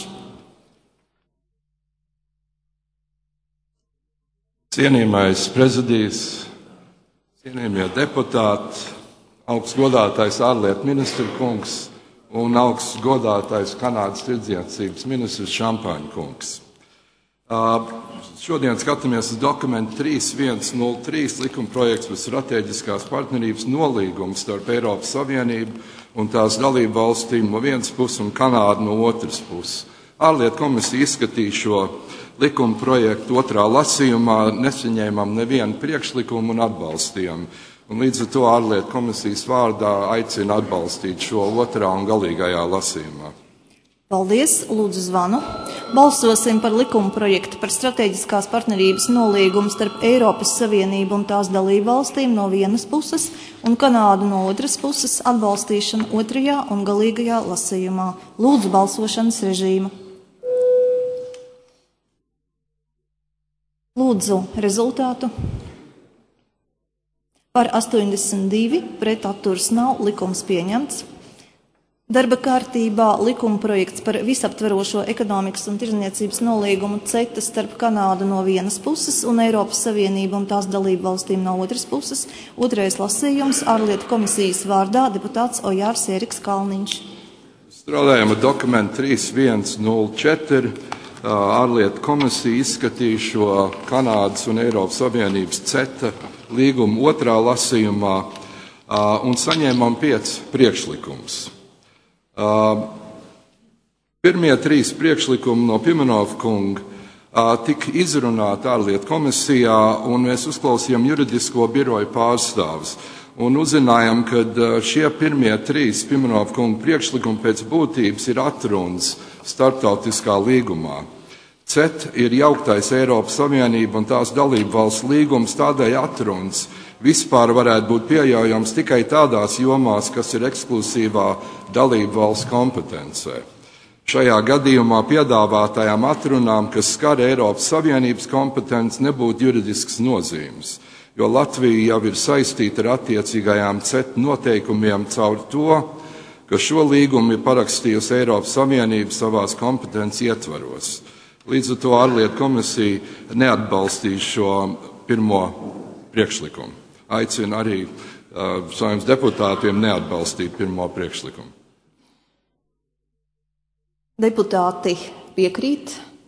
Cienījamais prezidijs, cienījamie deputāti, augsts godātais ārlietu ministra kungs un augsts godātais Kanādas tirdzniecības ministrs Šampaņa kungs. Uh, šodien skatāmies uz dokumentu trīs viens nulle trīs likuma projekts par strateģiskās partnerības nolīgumu starp Eiropas Savienību un tās dalību valstīm no vienas puses un Kanādu no otras puses. Ārlietu komisija izskatīja šo likuma projektu otrā lasījumā, nesaņēmām nevienu priekšlikumu un atbalstījām. Un līdz ar to ārlietu komisijas vārdā aicina atbalstīt šo otrā un galīgajā lasījumā. Paldies, lūdzu zvanu. Balsosim par likuma projektu par strateģiskās partnerības nolīgumu starp Eiropas Savienību un tās dalību valstīm no vienas puses un Kanādu no otras puses atbalstīšanu otrajā un galīgajā lasījumā. Lūdzu balsošanas režīmu. Lūdzu rezultātu. Par astoņdesmit divi, pret atturas nav, likums pieņemts. Darba kārtībā likuma projekts par visaptverošo ekonomikas un tirdzniecības nolīgumu CETA starp Kanādu no vienas puses un Eiropas Savienību un tās dalību valstīm no otras puses. Otrais lasījums ārlietu komisijas vārdā deputāts Ojārs Eriks Kalniņš. Strādājam ar dokumentu trīs viens nulle četri. Ārlietu komisija izskatīja šo Kanādas un Eiropas Savienības CETA līgumu otrā lasījumā un saņēmām piecus priekšlikumus. Pirmie trīs priekšlikumi no Pimenova kunga tika izrunāti ārlietu komisijā, un mēs uzklausījām juridisko biroju pārstāvis. Un uzzinājām, ka šie pirmie trīs Pimenova kunga priekšlikumi pēc būtības ir atrunas starptautiskā līgumā. CETA ir jauktais Eiropas Savienība un tās dalību valsts līgums, tādēļ atrunas vispār varētu būt pieļaujams tikai tādās jomās, kas ir ekskluzīvā dalību valsts kompetencē. Šajā gadījumā piedāvātajām atrunām, kas skar Eiropas Savienības kompetenci, nebūtu juridisks nozīmes, jo Latvija jau ir saistīta ar attiecīgajām CETA noteikumiem caur to, ka šo līgumu ir parakstījusi Eiropas Savienība savās kompetences ietvaros. Līdz ar to ārlietu komisija neatbalstīs šo pirmo priekšlikumu. Aicinu arī uh, Saeimas deputātiem neatbalstīt pirmo priekšlikumu. Deputāti piekrīt?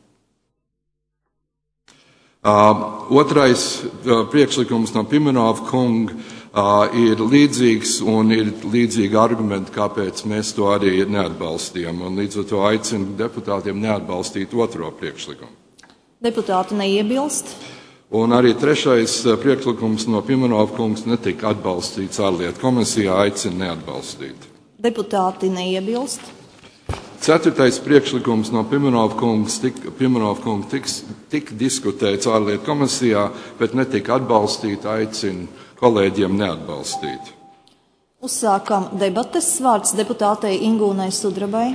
Uh, otrais uh, priekšlikums no Pimenova kunga uh, ir līdzīgs un ir līdzīgi argumenti, kāpēc mēs to arī neatbalstījām. Un līdz ar to aicinu deputātiem neatbalstīt otro priekšlikumu. Deputāti neiebilst? Un arī trešais priekšlikums no Pimenova kungs netika atbalstīts ārlietu komisijā, aicina neatbalstīt. Deputāti neiebilst? Ceturtais priekšlikums no Pimenova kungs tika tik, tik diskutēts ārlietu komisijā, bet netika atbalstīt, aicina kolēģiem neatbalstīt. Uzsākam debates. Vārds deputātei Ingūnai Sudrabai.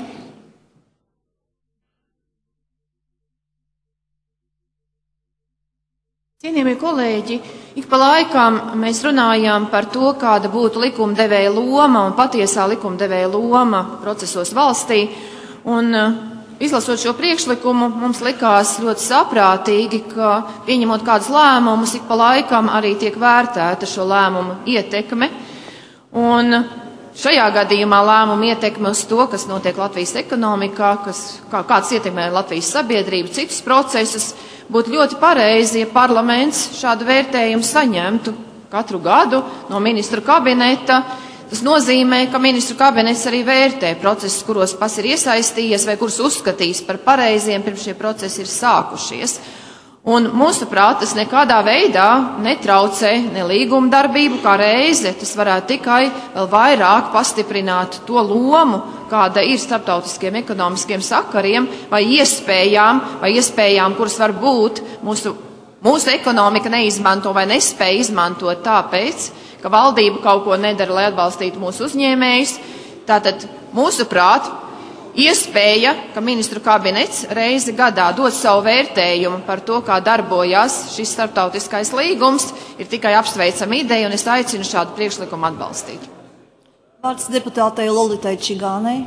Cienījamie kolēģi, ik pa laikam mēs runājam par to, kāda būtu likumdevēja loma un patiesā likumdevēja loma procesos valstī. Un izlasot šo priekšlikumu, mums likās ļoti saprātīgi, ka pieņemot kādus lēmumus, ik pa laikam arī tiek vērtēta šo lēmumu ietekme. Un šajā gadījumā lēmumu ietekme uz to, kas notiek Latvijas ekonomikā, kas, kā, kāds ietekmē Latvijas sabiedrību, citus procesus, būtu ļoti pareizi, ja parlaments šādu vērtējumu saņemtu katru gadu no ministru kabineta. Tas nozīmē, ka ministru kabinets arī vērtē procesus, kuros pas ir iesaistījies vai kurus uzskatīs par pareiziem, pirms šie procesi ir sākušies. Un mūsuprāt, tas nekādā veidā netraucē ne līguma darbību kā reize. Tas varētu tikai vēl vairāk pastiprināt to lomu, kāda ir starptautiskiem ekonomiskiem sakariem vai iespējām, vai iespējām, kuras var būt mūsu, mūsu ekonomika neizmanto vai nespēja izmantot tāpēc, ka valdība kaut ko nedara, lai atbalstītu mūsu uzņēmējus. Tātad, mūsuprāt, iespēja, ka ministru kabinets reizi gadā dod savu vērtējumu par to, kā darbojās šis starptautiskais līgums, ir tikai apsveicama ideja, un es aicinu šādu priekšlikumu atbalstīt. Vārds deputātei Lolitai Čigānei.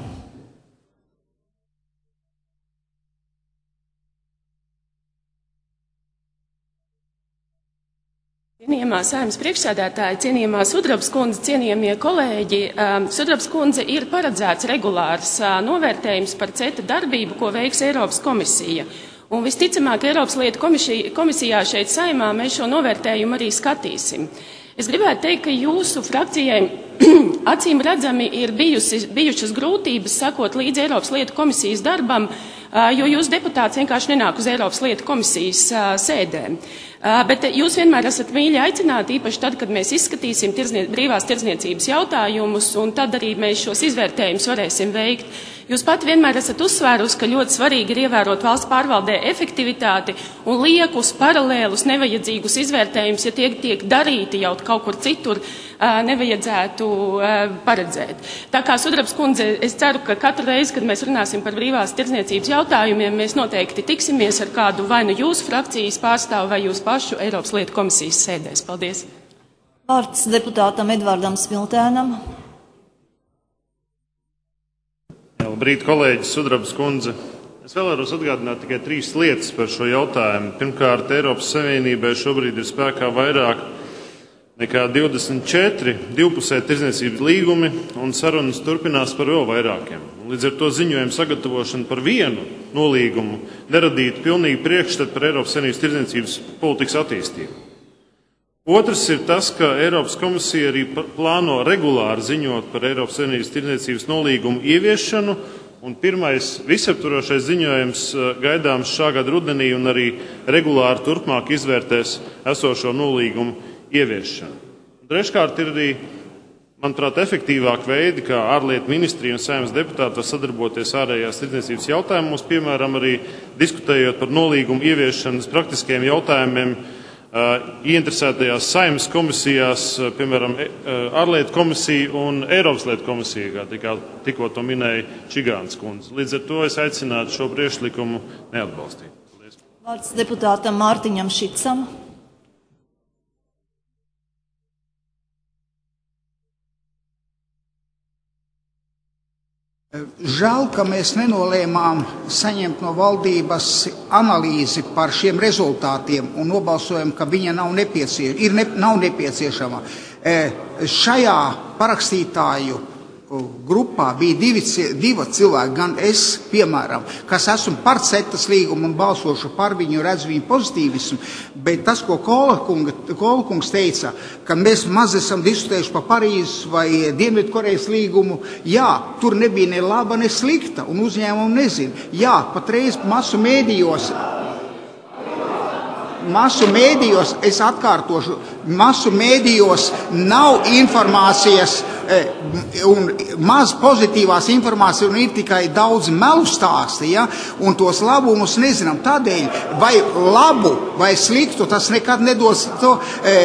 Cienījamā Saeimas priekšsēdētāja, cienījamā Sudrabas kundze, cienījamie kolēģi, Sudrabas kundze ir paredzēts regulārs novērtējums par CETA darbību, ko veiks Eiropas komisija. Un visticamāk, Eiropas lietu komisijā šeit Saeimā mēs šo novērtējumu arī skatīsim. Es gribētu teikt, ka jūsu frakcijai acīm redzami ir bijusi, bijušas grūtības sakot līdz Eiropas lietu komisijas darbam, jo jūs deputāts vienkārši nenāk uz Eiropas lietu komisijas sēdēm. Bet jūs vienmēr esat mīļi aicināti, īpaši tad, kad mēs izskatīsim tirznie, brīvās tirdzniecības jautājumus, un tad arī mēs šos izvērtējumus varēsim veikt. Jūs pat vienmēr esat uzsvērusi, ka ļoti svarīgi ir ievērot valsts pārvaldē efektivitāti un liekus, paralēlus, nevajadzīgus izvērtējumus, ja tie tiek darīti jau kaut kur citur, nevajadzētu paredzēt. Tā kā Sudrabas kundze, es ceru, ka katru reizi, kad mēs runāsim par brīvās tirdzniecības jautājumiem, mēs noteikti tiksimies ar kādu vai nu jūsu frakcijas pārstāvu vai jūsu pašu Eiropas lietu komisijas sēdēs. Paldies! Vārds deputātam Edvardam Smiltēnam. Labrīt, kolēģis Sudrabas kundze. Es vēlētos atgādināt tikai trīs lietas par šo jautājumu. Pirmkārt, Eiropas Savienībai šobrīd ir spēkā vairāk nekā divdesmit četri divpusēji tirdzniecības līgumi, un sarunas turpinās par vēl vairākiem. Līdz ar to ziņojumu sagatavošanu par vienu nolīgumu neradītu pilnīgi priekšstatu par Eiropas Savienības tirdzniecības politikas attīstību. Otrs ir tas, ka Eiropas komisija arī plāno regulāri ziņot par Eiropas Savienības tirdzniecības nolīgumu ieviešanu, un pirmais visaptvarošais ziņojums gaidāms šā gada rudenī un arī regulāri turpmāk izvērtēs esošo nolīgumu ieviešanu. Treškārt ir arī, manuprāt, efektīvāk veidi, kā ārlietu ministrija un Saeimas deputāti var sadarboties ārējās tirdzniecības jautājumos, piemēram, arī diskutējot par nolīgumu ieviešanas praktiskiem jautājumiem ieinteresētajās Saeimas komisijās, piemēram, ārlietu komisija un Eiropas lietu komisija, kā tikā, tikko to minēja Čigāns kundze. Līdz ar to es aicinātu šo priekšlikumu neatbalstīt. Paldies. Vārds deputātam Mārtiņam Šicam. Žēl, ka mēs nenolēmām saņemt no valdības analīzi par šiem rezultātiem un nobalsojam, ka viņa nav, nepiecie, ir ne, nav nepieciešama. E, šajā parakstītāju grupā bija divi, divi cilvēki, gan es, piemēram, kas esmu par CETAS līgumu un balsošu par viņu, redzu viņu pozitīvismu, bet tas, ko Kola kungs teica, ka mēs maz esam diskutējuši par Parīzes vai Dienvidkorejas līgumu, jā, tur nebija ne laba, ne slikta, un uzņēmumu nezinu. Jā, patreiz masu mēdījos, masu mēdījos, es atkārtošu, masu mēdījos nav informācijas un maz pozitīvās informācijas, un ir tikai daudz melu stāsti, ja? Un tos labumus nezinām. Tādēļ vai labu vai sliktu tas nekad nedos to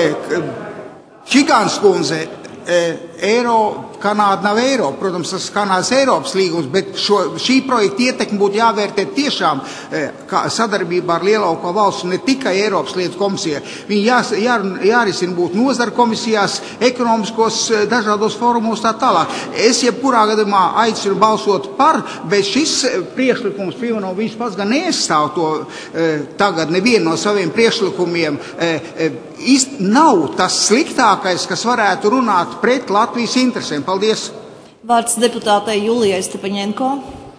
Čigāns kundze, eiro, Kanāda nav eiro, protams, tas Kanādas Eiropas līgums, bet šo, šī projekta ietekmi būtu jāvērtē tiešām kā sadarbībā ar lielāko valstu, ne tikai Eiropas lietu komisijai. Viņi jā, jā, jārisina būtu nozara komisijās, ekonomiskos dažādos fórumos tā tālāk. Es jebkurā gadījumā aicinu balsot par, bet šis priekšlikums, piemēram, viņš pats gan neaizstāv to tagad nevienu no saviem priekšlikumiem, īsti nav tas sliktākais, kas varētu runāt pret Latvijas interesēm. Paldies. Vārds deputātei Julijai Stepaņenko.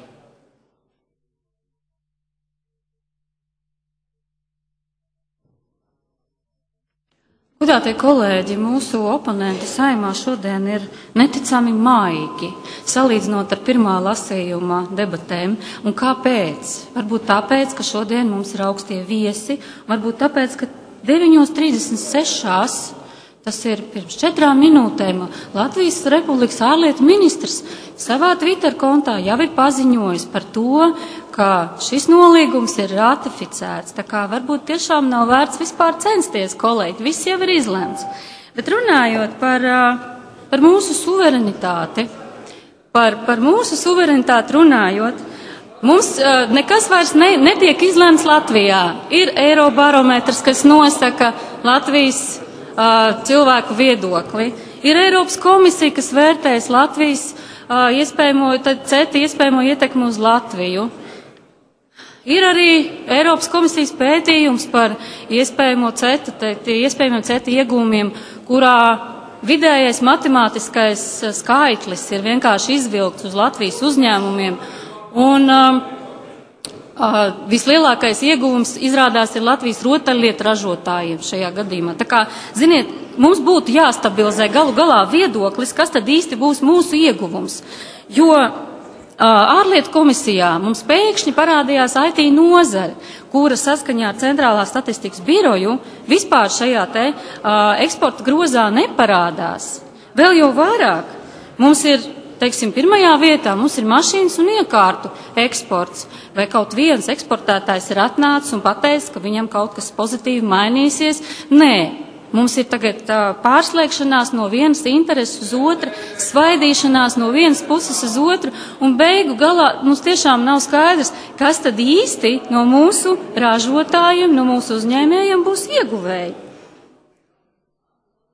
Godātie kolēģi, mūsu oponenti Saeimā šodien ir neticami maigi, salīdzinot ar pirmā lasījuma debatēm. Un kāpēc? Varbūt tāpēc, ka šodien mums ir augstie viesi, varbūt tāpēc, ka deviņos trīsdesmit sešās tas ir pirms četrām minūtēm, Latvijas Republikas ārlietu ministrs savā Twitter kontā jau ir paziņojis par to, ka šis nolīgums ir ratificēts. Tā kā varbūt tiešām nav vērts vispār censties, kolēģi, viss jau ir izlemts. Bet runājot par, par mūsu suverenitāti, par, par mūsu suverenitāti runājot, mums uh, nekas vairs ne, netiek izlemts Latvijā. Ir Eirobarometrs, kas nosaka Latvijas cilvēku viedokli. Ir Eiropas komisija, kas vērtēs Latvijas uh, iespējamo, tad CETA iespējamo ietekmu uz Latviju. Ir arī Eiropas komisijas pētījums par iespējamo CETA, te, iespējamiem CETA iegūmiem, kurā vidējais matemātiskais skaitlis ir vienkārši izvilkts uz Latvijas uzņēmumiem. Un um, Uh, vislielākais ieguvums izrādās ir Latvijas rotaļlietu ražotājiem šajā gadījumā. Tā kā, ziniet, mums būtu jāstabilizē galu galā viedoklis, kas tad īsti būs mūsu ieguvums. Jo uh, ārlietu komisijā mums pēkšņi parādījās I T nozare, kura saskaņā ar Centrālā statistikas biroju vispār šajā te uh, eksporta grozā neparādās. Vēl jau vairāk mums ir, teiksim, pirmajā vietā mums ir mašīnas un iekārtu eksports. Vai kaut viens eksportētājs ir atnācis un pateicis, ka viņam kaut kas pozitīvi mainīsies? Nē, mums ir tagad uh, pārslēgšanās no vienas intereses uz otru, svaidīšanās no vienas puses uz otru, un beigu galā mums tiešām nav skaidrs, kas tad īsti no mūsu ražotājiem, no mūsu uzņēmējiem būs ieguvēji.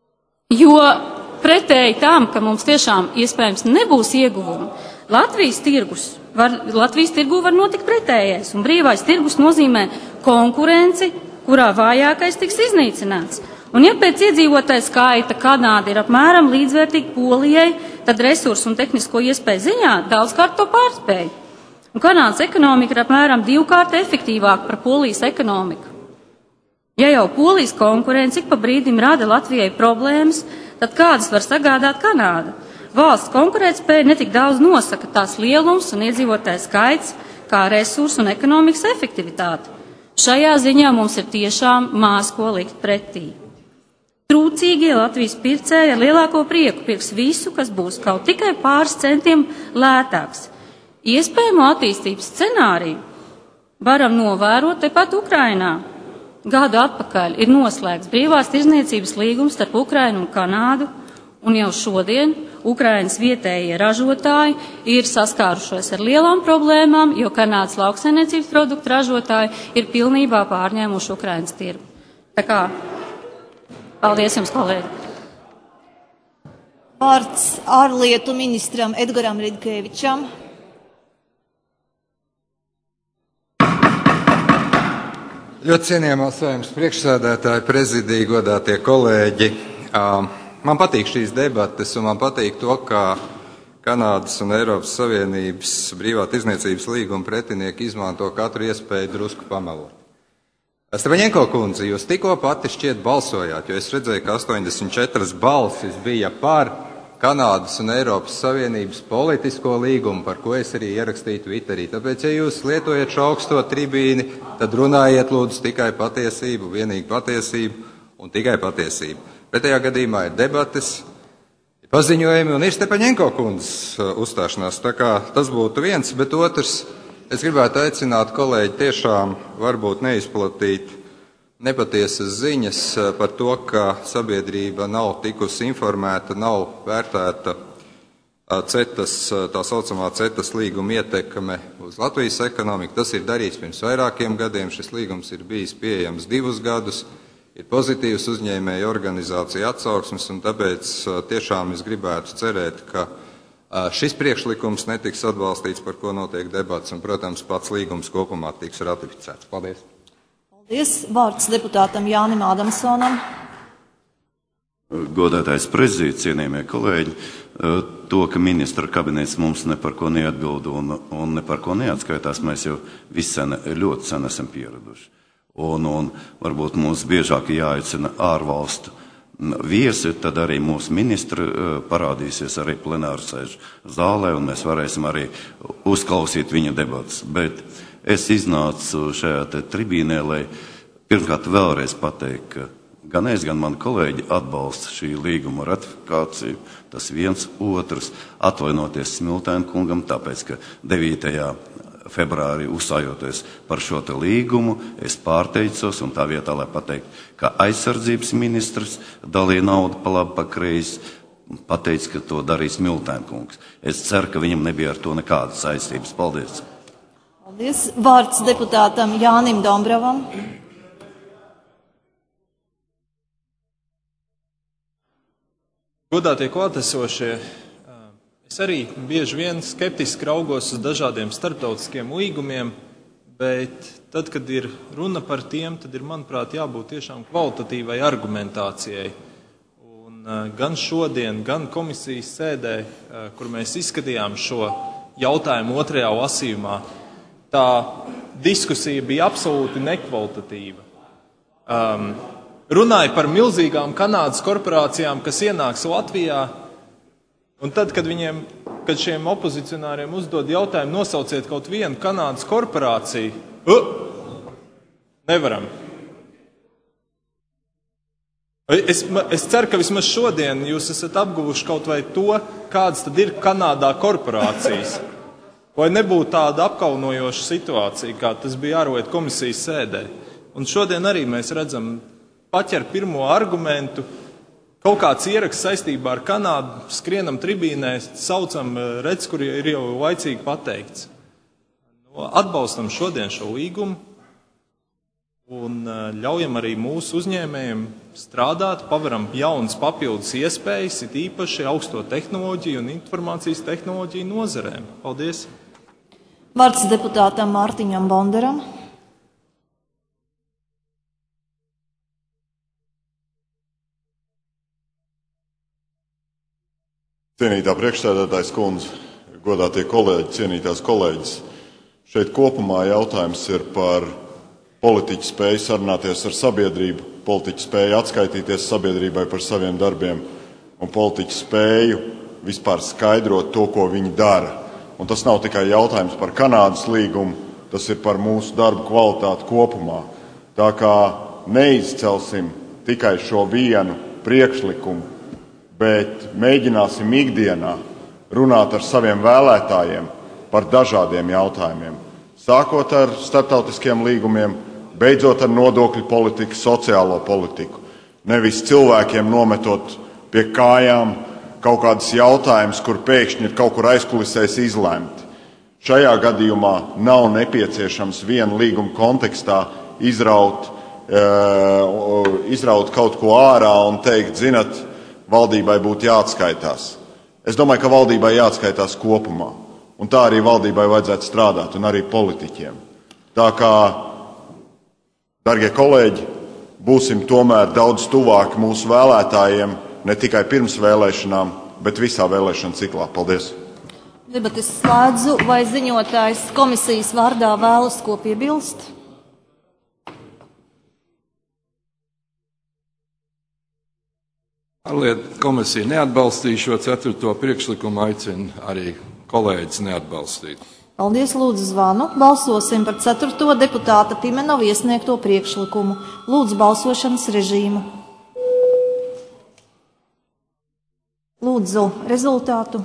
Jo pretēji tam, ka mums tiešām iespējams nebūs ieguvumi, Latvijas tirgus var, Latvijas tirgu var notikt pretējais, un brīvais tirgus nozīmē konkurenci, kurā vājākais tiks iznīcināts. Un ja pēc iedzīvotāja skaita Kanāda ir apmēram līdzvērtīga Polijai, tad resursu un tehnisko iespēju ziņā daudzkārt to pārspēj. Un Kanādas ekonomika ir apmēram divkārt efektīvāka par Polijas ekonomiku. Ja jau Polijas konkurence ik pa brīdim rada Latvijai problēmas, tad kādas var sagādāt Kanāda? Valsts konkurētspēja netik daudz nosaka tās lielums un iedzīvotāju skaits, kā resursu un ekonomikas efektivitāte. Šajā ziņā mums ir tiešām maz ko likt pretī. Trūcīgie Latvijas pircēji ar lielāko prieku pirks visu, kas būs kaut tikai pāris centiem lētāks. Iespējamo attīstības scenāriju varam novērot tepat Ukrainā. Gadu atpakaļ ir noslēgts brīvās tirzniecības līgums starp Ukrainu un Kanādu, un jau šodien Ukrainas vietējie ražotāji ir saskārušos ar lielām problēmām, jo Kanādas lauksaimniecības produktu ražotāji ir pilnībā pārņēmuši Ukrainas tirgu. Tā kā, paldies jums, kolēģi! Vārds ārlietu ministram Edgaram Ridkevičam. Ļoti cienījamā Saeimas priekšsēdētāja, prezidija, godātie kolēģi. Man patīk šīs debates, un man patīk to, ka Kanādas un Eiropas Savienības brīvā tirzniecības līguma pretinieki izmanto katru iespēju drusku pamelot. Stepaņenko kundze, jūs tikko pati šķiet balsojāt, jo es redzēju, ka astoņdesmit četras balsis bija par Kanādas un Eiropas Savienības politisko līgumu, par ko es arī ierakstīju Twitterī. Tāpēc, ja jūs lietojat šo augsto tribīni, tad runājiet lūdzu tikai patiesību, vienīgi patiesību un tikai patiesību. Pretējā gadījumā ir debates, ir paziņojumi un ir Stepaņenko kundzes uzstāšanās. Tā kā tas būtu viens, bet otrs, es gribētu aicināt kolēģi tiešām varbūt neizplatīt nepatiesas ziņas par to, ka sabiedrība nav tikusi informēta, nav vērtēta cetas, tā saucamā cetas līguma ietekme uz Latvijas ekonomiku. Tas ir darīts pirms vairākiem gadiem, šis līgums ir bijis pieejams divus gadus. Ir pozitīvs uzņēmēju organizācija atsauksmes, un tāpēc tiešām es gribētu cerēt, ka šis priekšlikums netiks atbalstīts, par ko notiek debats, un, protams, pats līgums kopumā tiks ratificēts. Paldies! Paldies! Vārds deputātam Jānim Ādamsonam. Godātais prezidents, cienījamie kolēģi, to, ka ministra kabinets mums ne par ko neatbild un, un ne par ko neatskaitās, mēs jau visi sen, ļoti sen esam pieraduši. Un, un varbūt mums biežāk jāaicina ārvalstu viesi, tad arī mūsu ministri parādīsies arī plenāru sēžu zālē, un mēs varēsim arī uzklausīt viņa debatas. Bet es iznācu šajā te tribīnē, lai pirmkārt vēlreiz pateikt, ka gan es, gan mani kolēģi atbalsta šī līguma ratifikāciju. Tas viens, otrs, atvainoties Smiltēna kungam, tāpēc, ka devītajā februārī uzstājoties par šo te līgumu, es pārteicos, un tā vietā, lai pateikt, ka aizsardzības ministrs dalīja naudu pa labi, pa kreisi, pateica, ka to darīs Smiltēna kungs. Es ceru, ka viņam nebija ar to nekādas saistības. Paldies! Paldies! Vārds deputātam Jānim Dombravam. Godātie klātesošie, es arī bieži vien skeptiski raugos uz dažādiem starptautiskiem līgumiem, bet tad, kad ir runa par tiem, tad ir, manuprāt, jābūt tiešām kvalitatīvai argumentācijai. Un gan šodien, gan komisijas sēdē, kur mēs izskatījām šo jautājumu otrajā lasījumā, tā diskusija bija absolūti nekvalitatīva. Um, runāja par milzīgām Kanādas korporācijām, kas ienāks Latvijā. Un tad, kad, viņiem, kad šiem opozicionāriem uzdod jautājumu, nosauciet kaut vienu Kanādas korporāciju, uh, nevaram. Es, es ceru, ka vismaz šodien jūs esat apguvuši kaut vai to, kādas tad ir Kanādā korporācijas. Lai nebūtu tāda apkaunojoša situācija, kā tas bija ārlietu komisijas sēdē. Un šodien arī mēs redzam, paķer pirmo argumentu, kaut kāds ieraksts saistībā ar Kanādu, skrienam tribīnē, saucam, redz, kur ir jau laicīgi pateikts. Atbalstam šodien šo līgumu, un ļaujam arī mūsu uzņēmējiem strādāt, paveram jaunas papildus iespējas, it īpaši augsto tehnoloģiju un informācijas tehnoloģiju nozarēm. Paldies! Vārds deputātam Mārtiņam Bondaram. Cienītā priekšsēdētājas kundze, godātie kolēģi, cienītās kolēģis. Šeit kopumā jautājums ir par politiķu spēju sarunāties ar sabiedrību, politiķu spēju atskaitīties sabiedrībai par saviem darbiem un politiķu spēju vispār skaidrot to, ko viņi dara. Un tas nav tikai jautājums par Kanādas līgumu, tas ir par mūsu darbu kvalitāti kopumā. Tā kā neizcelsim tikai šo vienu priekšlikumu, bet mēģināsim ikdienā runāt ar saviem vēlētājiem par dažādiem jautājumiem. Sākot ar starptautiskiem līgumiem, beidzot ar nodokļu politiku, sociālo politiku. Nevis cilvēkiem nometot pie kājām kaut kādas jautājumas, kur pēkšņi ir kaut kur aizkulisēs izlemti. Šajā gadījumā nav nepieciešams viena līguma kontekstā izraut, uh, izraut kaut ko ārā un teikt, zinat, valdībai būtu jāatskaitās. Es domāju, ka valdībai jāatskaitās kopumā. Un tā arī valdībai vajadzētu strādāt, un arī politiķiem. Tā kā, dargie kolēģi, būsim tomēr daudz tuvāk mūsu vēlētājiem, ne tikai pirms vēlēšanām, bet visā vēlēšana ciklā. Paldies! Debates slēdzu, vai ziņotājs komisijas vārdā vēlas ko piebilst? Ārlietu komisija neatbalstīja šo ceturto priekšlikumu, aicina arī kolēģis neatbalstīt. Paldies, lūdzu zvanu. Balsosim par ceturto deputāta Pimenova iesniegto priekšlikumu. Lūdzu balsošanas režīmu. Lūdzu rezultātu.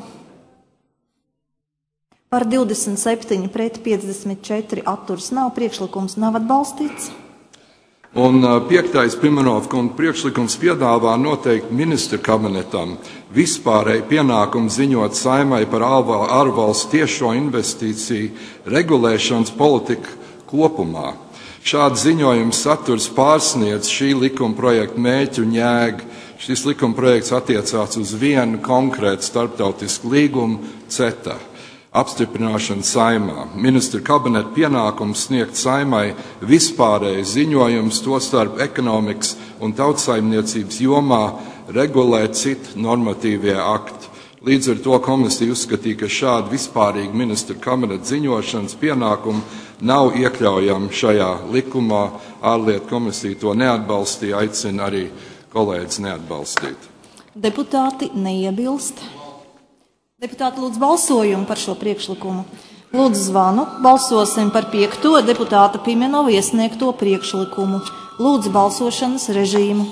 Par divdesmit septiņi pret piecdesmit četri atturs nav, priekšlikums nav atbalstīts. Un piektais Pimenova kunga priekšlikums piedāvā noteikt ministra kabinetam vispārēju pienākumu ziņot Saeimai par ārvalstu tiešo investīciju regulēšanas politiku kopumā. Šāds ziņojums saturs pārsniedz šī likuma projekta mērķu un jēgu. Šis likuma projekts attiecās uz vienu konkrētu starptautisku līgumu CETA. Apstiprināšana Saeimā. Ministra kabineta pienākums sniegt Saeimai vispārēju ziņojumus, tostarp ekonomikas un tautsaimniecības jomā regulēt citu normatīvie akti. Līdz ar to komisija uzskatīja, ka šādi vispārīgi ministra kabineta ziņošanas pienākumi nav iekļaujami šajā likumā. Ārlietu komisija to neatbalstīja, aicina arī kolēģis neatbalstīt. Deputāti neiebilst. Deputāti, lūdzu balsojumu par šo priekšlikumu. Lūdzu zvanu. Balsosim par piekto deputāta Pimenova iesniegto priekšlikumu. Lūdzu balsošanas režīmu.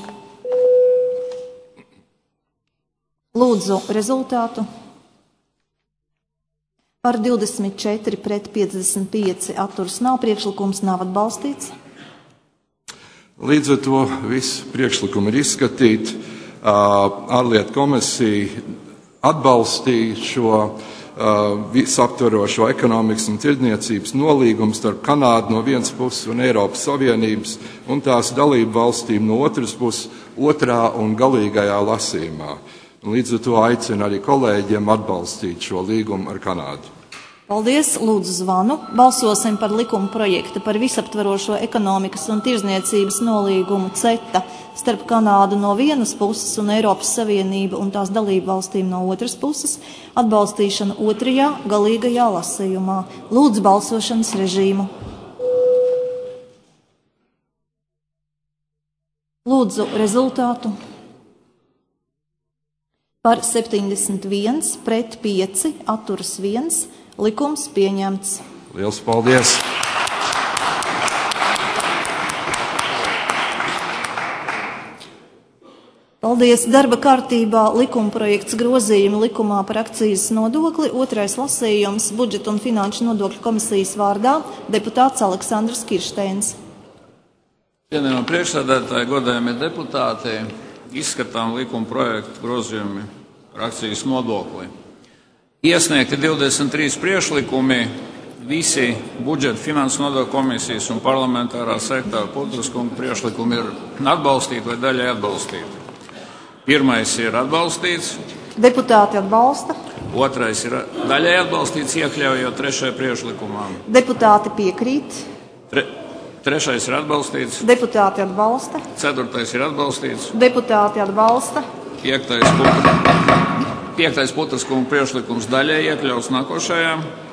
Lūdzu rezultātu. Par divdesmit četri pret piecdesmit pieci atturs nav, priekšlikums nav atbalstīts. Līdz ar to visi priekšlikumi ir izskatīti. Ārlietu komisija atbalstīja šo uh, visaptverošo ekonomikas un tirdzniecības nolīgumu starp Kanādu no vienas puses un Eiropas Savienības un tās dalību valstīm no otras puses otrā un galīgajā lasījumā. Un līdz ar to aicina arī kolēģiem atbalstīt šo līgumu ar Kanādu. Paldies, lūdzu zvanu. Balsosim par likuma projektu par visaptverošo ekonomikas un tirdzniecības nolīgumu CETA starp Kanādu no vienas puses un Eiropas Savienību un tās dalību valstīm no otras puses, atbalstīšanu otrajā galīgajā lasījumā. Lūdzu balsošanas režīmu. Lūdzu rezultātu. Par septiņdesmit viens pret pieci atturas viens. Likums pieņemts. Liels paldies! Paldies! Darba kārtībā likumprojekts grozījumi likumā par akcijas nodokli. Otrais lasījums budžeta un finanšu nodokļu komisijas vārdā deputāts Aleksandrs Kiršteins. Cienījamie priekšsēdētāji, godājamie deputāti, izskatām likumprojektu grozījumi par akcijas nodokli. Iesniegti divdesmit trīs priekšlikumi, visi budžeta finansu nodokļu komisijas un parlamentārā sektora Putras kunga priekšlikumi ir atbalstīti vai daļai atbalstīti. Pirmais ir atbalstīts. Deputāti atbalsta. Otrais ir daļai atbalstīts, iekļaujot trešajā priekšlikumā. Deputāti piekrīt. Tre, trešais ir atbalstīts. Deputāti atbalsta. Ceturtais ir atbalstīts. Deputāti atbalsta. Piektais, putra, piektais Putras kunga priekšlikums daļai iekļauts nākošajā.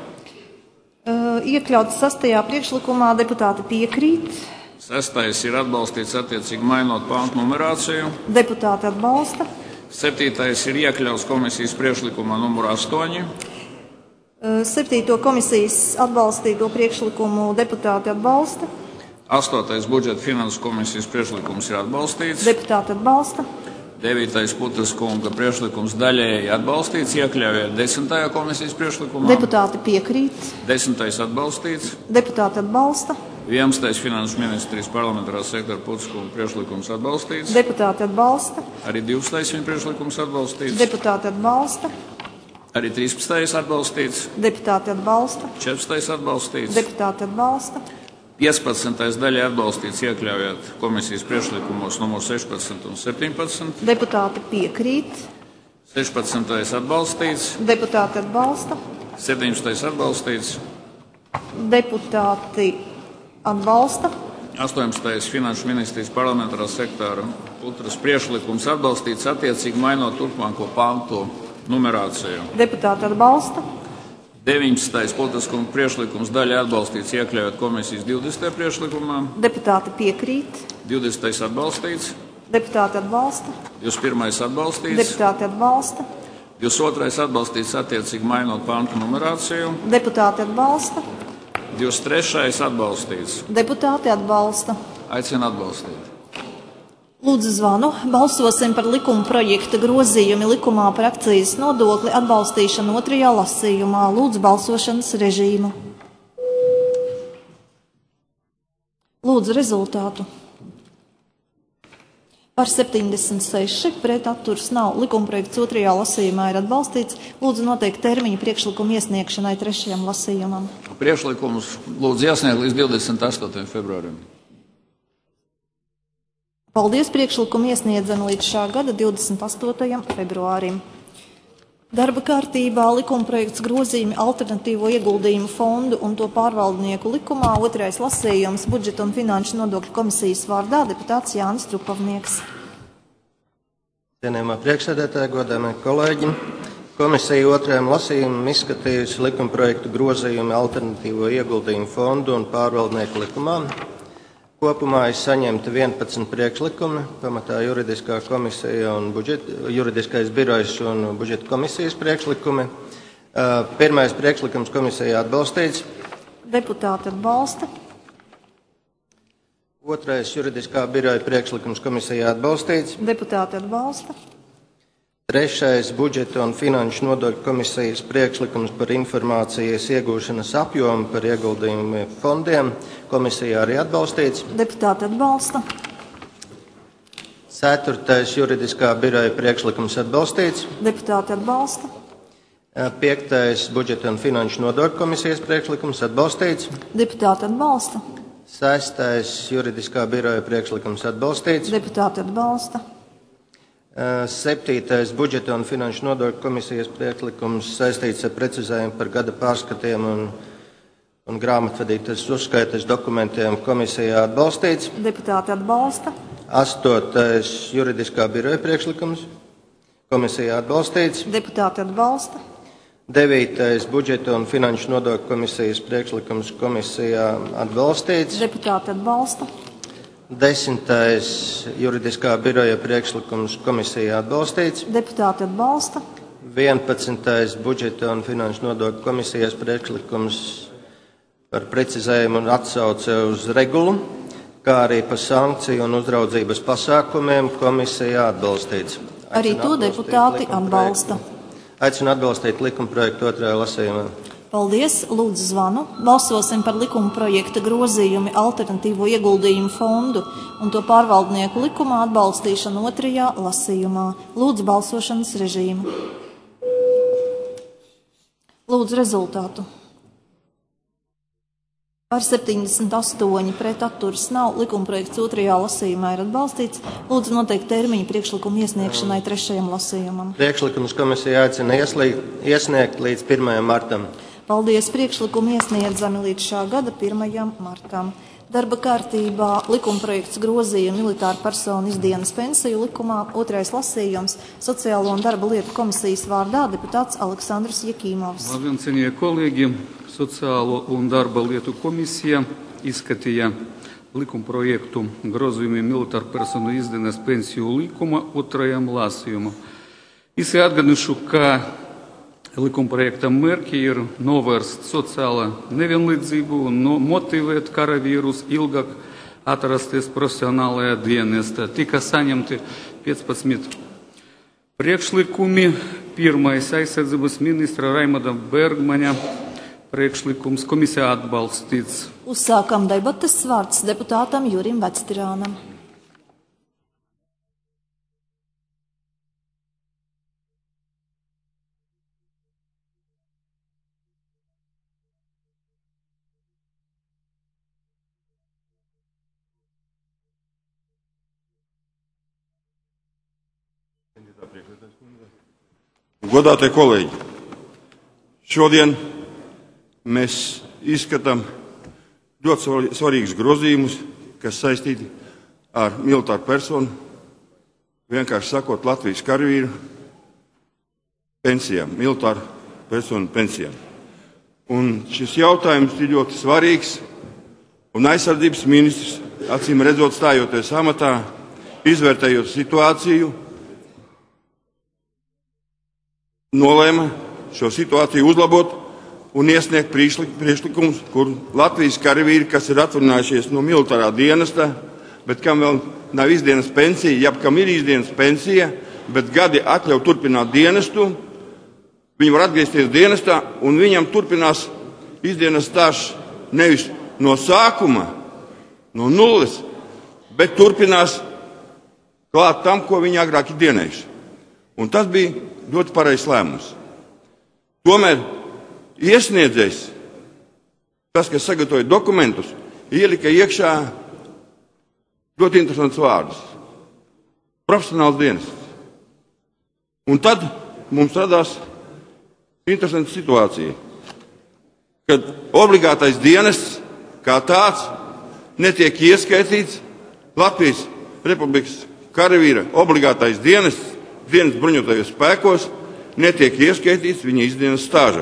Uh, iekļauts sastajā priekšlikumā, deputāti piekrīt. Sestais ir atbalstīts attiecīgi mainot pāntu numerāciju. Deputāti atbalsta. Septītais ir iekļauts komisijas priekšlikumā numur astoņi. Uh, septīto komisijas atbalstīto priekšlikumu deputāti atbalsta. Astotais budžeta finansu komisijas priekšlikums ir atbalstīts. Deputāti atbalsta. Devītais Putras kunga priekšlikums daļēji atbalstīts, iekļaujot desmitajā komisijas priekšlikumā. Deputāti piekrīt. Desmitais atbalstīts. Deputāti atbalsta. Vienpadsmitais finanšu ministrijas parlamentārā sektora Putras kunga priekšlikums atbalstīts. Deputāti atbalsta. Arī divpadsmitais viņa priekšlikums atbalstīts. Deputāti atbalsta. Arī trīspadsmitais atbalstīts. Deputāti atbalsta. četrpadsmitais atbalstīts. Deputāti atbalsta. piecpadsmitais daļai atbalstīts, iekļaujot komisijas priekšlikumos numur sešpadsmit un septiņpadsmit. Deputāti piekrīt. sešpadsmitais atbalstīts. Deputāti atbalsta. septiņpadsmitais atbalstīts. Deputāti atbalsta. astoņpadsmitais finanšu ministrijas parlamentārā sektora Putras priekšlikums atbalstīts, attiecīgi mainot turpmāko pantu numerāciju. Deputāti atbalsta. deviņpadsmitais Putras kunga priekšlikums daļai atbalstīts, iekļaujot komisijas divdesmitajā priekšlikumā. Deputāti piekrīt. divdesmitais atbalstīts. Deputāti atbalsta. divdesmit pirmais atbalstīts. Deputāti atbalsta. divdesmit otrais atbalstīts, attiecīgi mainot pantu numerāciju. Deputāti atbalsta. divdesmit trešais atbalstīts. Deputāti atbalsta. Aicina atbalstīt. Lūdzu zvanu. Balsosim par likuma projekta grozījumi likumā par akcijas nodokli atbalstīšanu otrajā lasījumā. Lūdzu balsošanas režīmu. Lūdzu rezultātu. Par septiņdesmit seši, pret atturas nav. Likumprojekts otrajā lasījumā ir atbalstīts. Lūdzu noteikt termiņu priekšlikumu iesniegšanai trešajam lasījumam. Priekšlikumus lūdzu iesniegt līdz divdesmit astotajam februārim. Paldies, priekšlikumu iesniedzam līdz šā gada divdesmit astotajam februārim. Darba kārtībā likumprojekts grozījumi alternatīvo ieguldījumu fondu un to pārvaldnieku likumā. Otrais lasījums budžeta un finanšu nodokļu komisijas vārdā deputāts Jānis Trupavnieks. Cienījamā priekšsēdētāja, godāmie kolēģi, komisija otrajam lasījumam izskatījusi likumprojektu grozījumi alternatīvo ieguldījumu fondu un pārvaldnieku likumā. Kopumā ir saņemti vienpadsmit priekšlikumi, pamatā juridiskā komisija un budžet, juridiskais birojs un budžeta komisijas priekšlikumi. Pirmais priekšlikums komisijā atbalstīts. Deputāti atbalsta. Otrais juridiskā biroja priekšlikums komisijā atbalstīts. Deputāti atbalsta. Trešais budžeta un finanšu nodokļu komisijas priekšlikums par informācijas iegūšanas apjomu par ieguldījumu fondiem komisijā arī atbalstīts. Deputāti atbalsta. Ceturtais juridiskā biroja priekšlikums atbalstīts. Deputāti atbalsta. Piektais budžeta un finanšu nodokļu komisijas priekšlikums atbalstīts. Deputāti atbalsta. Sestais juridiskā biroja priekšlikums atbalstīts. Deputāti atbalsta. Septītais budžeta un finanšu nodokļu komisijas priekšlikums saistīts ar precizējumu par gada pārskatiem un, un grāmatvedītas uzskaitas dokumentiem komisijā atbalstīts. Deputāti atbalsta. Astotais juridiskā biroja priekšlikums komisijā atbalstīts. Deputāti atbalsta. Devītais budžeta un finanšu nodokļu komisijas priekšlikums komisijā atbalstīts. Deputāti atbalsta. Desmitais juridiskā biroja priekšlikums komisijā atbalstīts. Deputāti atbalsta. Vienpadsmitais budžeta un finanšu nodokļu komisijas priekšlikums par precizējumu un atsauce uz regulu, kā arī par sankciju un uzraudzības pasākumiem komisijā atbalstīts. Arī to deputāti atbalsta. Aicinu atbalstīt likumprojektu otrajā lasījumā. Paldies, lūdzu zvanu. Balsosim par likuma projekta grozījumi alternatīvo ieguldījumu fondu un to pārvaldnieku likumā atbalstīšanu otrajā lasījumā. Lūdzu balsošanas režīmu. Lūdzu rezultātu. Par septiņdesmit astoņi pret atturas nav. Likumprojekts otrajā lasījumā ir atbalstīts. Lūdzu noteikt termiņu priekšlikumu iesniegšanai trešajam lasījumam. Priekšlikums komisija aicina iesniegt līdz pirmajam martam. Paldies. Priekšlikumu iesniedzami līdz šā gada pirmajam martam. Darba kārtībā likumprojekts grozījumi militāru personu izdienas pensiju likumā, otrais lasījums, Sociālo un darba lietu komisijas vārdā deputāts Aleksandrs Jakīmovs. Labdien, cienījamie kolēģi! Sociālo un darba lietu komisija izskatīja likumprojektu grozījumi militāru personu izdienas pensiju likuma otrajam lasījumam. Īsi atgādināšu, ka likumprojekta mērķi ir novērst sociālo nevienlīdzību un motivēt karavīrus ilgāk atrasties profesionālajā dienestā. Tika saņemti piecpadsmit priekšlikumi. Pirmais aizsardzības ministra Raimonda Bergmaņa priekšlikums komisijā atbalstīts. Uzsākam debates, vārds deputātam Jurim Vectirānam. Godātie kolēģi, šodien mēs izskatām ļoti svarīgus grozījumus, kas saistīti ar militāru personu, vienkārši sakot, Latvijas karavīru pensijām, militāru personu pensijām. Un šis jautājums ir ļoti svarīgs, un aizsardzības ministrs, acīm redzot, stājoties amatā, izvērtējot situāciju, nolēma šo situāciju uzlabot un iesniegt priekšlikumus, kur Latvijas karavīri, kas ir atvadinājušies no militārā dienesta, bet kam vēl nav izdienas pensija, jeb kam ir izdienas pensija, bet gadi atļauj turpināt dienestu, viņi var atgriezties dienestā un viņam turpinās izdienas stāsts nevis no sākuma, no nulles, bet turpinās klāt tam, ko viņi agrāk ir dienējuši. Un tas bija ļoti pareizs lēmums. Tomēr iesniedzējs, tas, kas sagatavoja dokumentus, ielika iekšā ļoti interesants vārdus. Profesionāls dienests. Un tad mums radās interesanta situācija, kad obligātais dienests kā tāds netiek ieskaitīts Latvijas Republikas karavīra obligātais dienests dienas bruņotajos spēkos, netiek ieskaitīts viņa izdienas stāžā.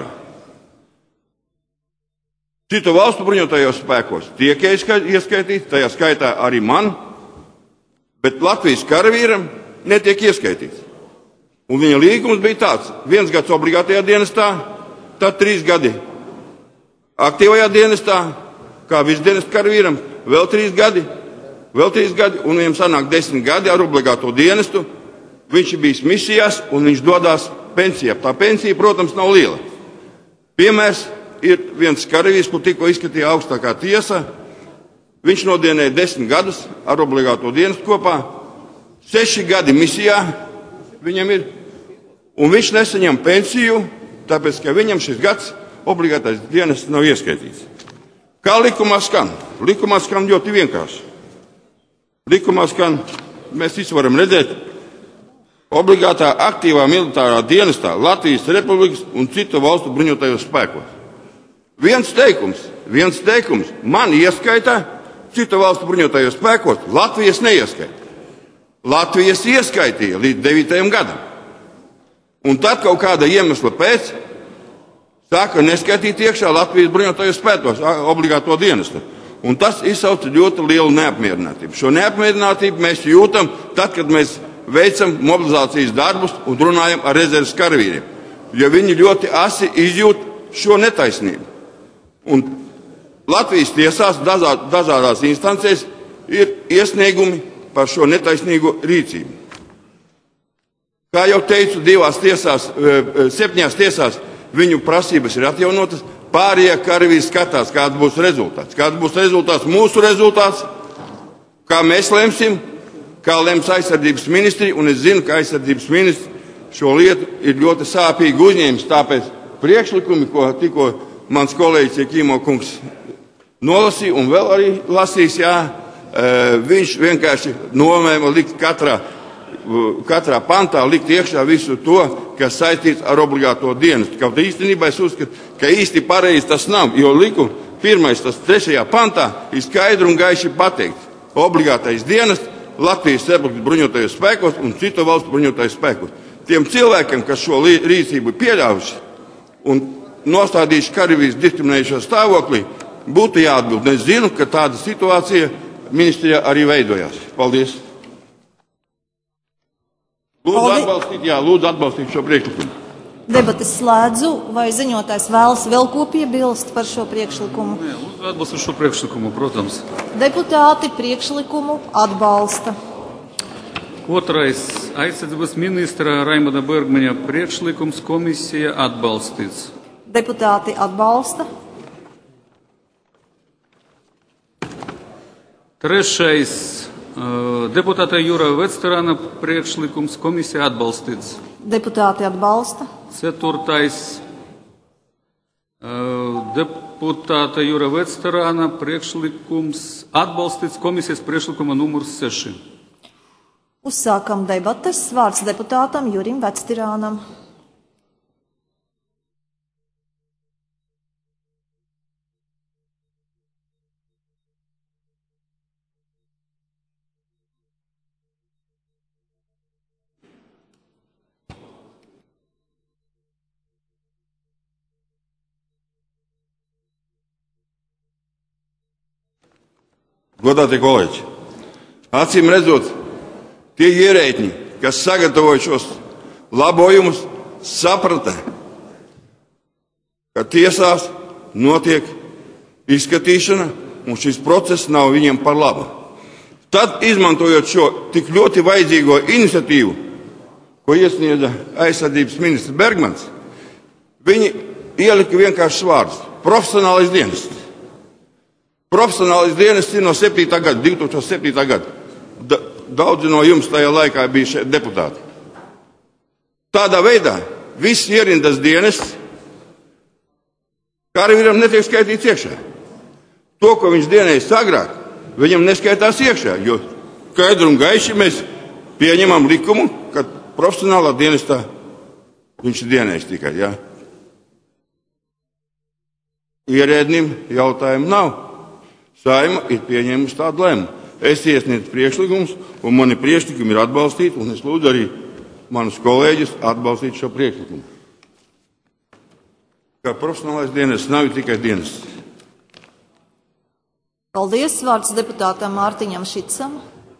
Citu valstu bruņotajos spēkos tiek ieskaitīts, tajā skaitā arī man, bet Latvijas karavīram netiek ieskaitīts. Un viņa līgums bija tāds: viens gads obligātajā dienestā, tad trīs gadi aktīvajā dienestā, kā visdienas karavīram, vēl trīs gadi, vēl trīs gadi, un viņam sanāk desmit gadi ar obligāto dienestu. Viņš ir bijis misijās un viņš dodās pensijā. Tā pensija, protams, nav liela. Piemērs ir viens karavīrs, kur tikko izskatīja augstākā tiesa. Viņš nodienēja desmit gadus ar obligāto dienestu kopā. Seši gadi misijā viņam ir. Un viņš nesaņem pensiju, tāpēc, ka viņam šis gads obligātais dienests nav ieskaitīts. Kā likumā skan? Likumā skan ļoti vienkārši. Likumā skan, mēs visi varam redzēt, obligātā aktīvā militārā dienestā Latvijas Republikas un citu valstu bruņotajos spēkos. Viens teikums, viens teikums man ieskaitā citu valstu bruņotajos spēkos, Latvijas neieskaita. Latvijas ieskaitīja līdz devītajam gadam. Un tad kaut kāda iemesla pēc sāka neskaitīt iekšā Latvijas bruņotajos spēkos obligāto dienestu. Un tas izsauca ļoti lielu neapmierinātību. Šo neapmierinātību mēs jūtam tad, kad mēs veicam mobilizācijas darbus un runājam ar rezerves karavīriem, jo viņi ļoti asi izjūt šo netaisnību. Un Latvijas tiesās dažā, dažādās instancēs ir iesniegumi par šo netaisnīgo rīcību. Kā jau teicu, divās tiesās, septiņās tiesās viņu prasības ir atjaunotas, pārējie karavīri skatās, kāds būs rezultāts. Kāds būs rezultāts, mūsu rezultāts, kā mēs lemsim, kā lems aizsardzības ministri, un es zinu, ka aizsardzības ministrs šo lietu ir ļoti sāpīgi uzņēmis, tāpēc priekšlikumi, ko tikko mans kolēģis Jakīmo kungs nolasīja un vēl arī lasīs, jā, viņš vienkārši nomēma likt katrā, katrā pantā likt iekšā visu to, kas saistīts ar obligāto dienestu. Kaut īstenībā es uzskatu, ka īsti pareizi tas nav, jo likuma pirmais, tas trešajā pantā ir skaidri un gaiši pateikts. Obligātais dienests Latvijas Republikas bruņotajos spēkos un citu valstu bruņotajos spēkos. Tiem cilvēkiem, kas šo rīcību pieļaujuši un nostādījuši karavīrus diskriminējušo stāvoklī, būtu jāatbild. Es zinu, ka tāda situācija ministrijā arī veidojās. Paldies! Lūdzu atbalstīt, jā, lūdzu atbalstīt šo priekšlikumu. Debates slēdzu, vai ziņotājs vēlas vēl ko piebilst par šo priekšlikumu? Nē, lūdzu atbalstu šo priekšlikumu, protams. Deputāti priekšlikumu atbalsta. Otrais aizsardzības ministra Raimonda Bergmaņa priekšlikums komisija atbalstīts. Deputāti atbalsta. Trešais deputāta Jūra Vectarāna priekšlikums komisija atbalstīts. Deputāti atbalsta. Ceturtais deputāta Jūra Vectarāna priekšlikums atbalstīts komisijas priekšlikuma numurs seši. Uzsākam debates. Vārds deputātam Jurim Vectarānam. Godātie kolēģi, acīm redzot, tie ierēģi, kas sagatavoja šos labojumus, saprata, ka tiesās notiek izskatīšana un šis process nav viņiem par labu. Tad, izmantojot šo tik ļoti vajadzīgo iniciatīvu, ko iesniedza aizsardzības ministrs Bergmans, viņi ielika vienkāršs vārds – profesionālais dienests. Profesionālais dienests ir no septītā gada, divi tūkstoši septītā gada. Da, daudzi no jums tajā laikā bija šeit deputāti. Tādā veidā viss ierindas dienests karavīram netiek skaitīts iekšā. To, ko viņš dienējis agrāk, viņam neskaitās iekšā, jo skaidri un gaiši mēs pieņemam likumu, ka profesionālā dienestā viņš ir dienējis tikai. Ja? Ierēdnim jautājumu nav. Saima ir pieņēmusi tādu lēmumu. Es iesniedzu priekšlikumus, un mani priekšlikumi ir atbalstīti, un es lūdzu arī manus kolēģus atbalstīt šo priekšlikumu. Kā profesionālais dienests nav tikai dienests. Paldies. Vārds deputātam Mārtiņam Šicam.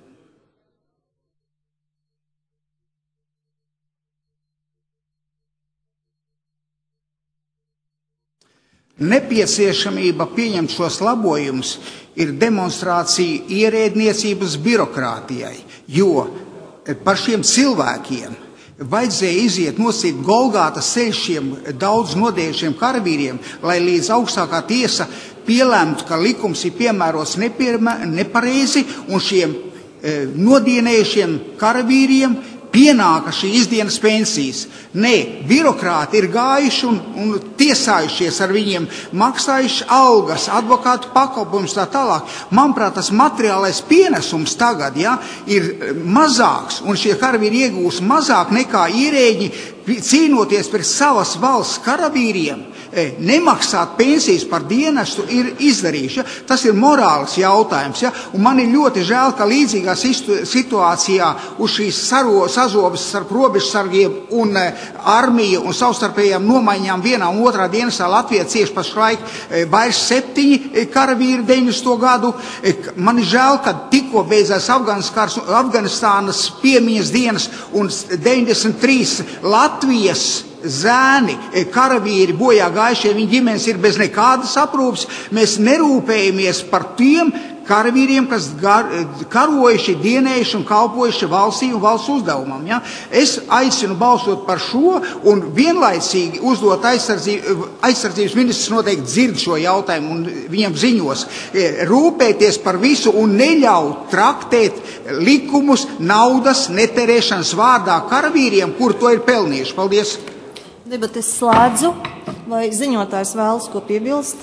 Nepieciešamība pieņemt šos labojumus ir demonstrācija ierēdniecības birokrātijai, jo par šiem cilvēkiem vajadzēja iziet nosīt Golgātas ceļš šiem daudz nodējušiem karavīriem, lai līdz augstākā tiesa pielēmtu, ka likums ir piemērots nepareizi un šiem e, nodienējušiem karavīriem pienāka šī izdienas pensijas. Nē, birokrāti ir gājuši un, un tiesājušies ar viņiem, maksājuši algas, advokātu pakalpojumus tā tālāk. Manuprāt, tas materiālais pienesums tagad ja, ir mazāks, un šie karavīri iegūs mazāk nekā ierēģi cīnoties pret savas valsts karavīriem. Nemaksāt pensijas par dienestu ir izdarījuši. Ja? Tas ir morāls jautājums. Ja? Un man ir ļoti žēl, ka līdzīgā situācijā uz šīs saro, sazobas starp robežsargiem un e, armiju un savstarpējām nomaiņām vienā un otrā dienestā Latvijā cieši pašlaik e, vairs septiņi karavīri deviņdesmito gadu. E, man ir žēl, ka tikko beidzās Afganistānas piemiņas dienas un deviņdesmit trīs Latvijas zēni, karavīri, bojā gājušie, viņa ģimenes ir bez nekādas aprūpes. Mēs nerūpējamies par tiem karavīriem, kas gar, karojuši, dienējuši un kalpojuši valstī un valsts uzdevumam. Ja? Es aicinu balsot par šo un vienlaicīgi uzdot aizsardzību, aizsardzības ministrs noteikti dzird šo jautājumu un viņam ziņos. Rūpēties par visu un neļaut traktēt likumus naudas neterēšanas vārdā karavīriem, kur to ir pelnījuši. Paldies! Debates slēdzu. Vai ziņotājs vēlas ko piebilst?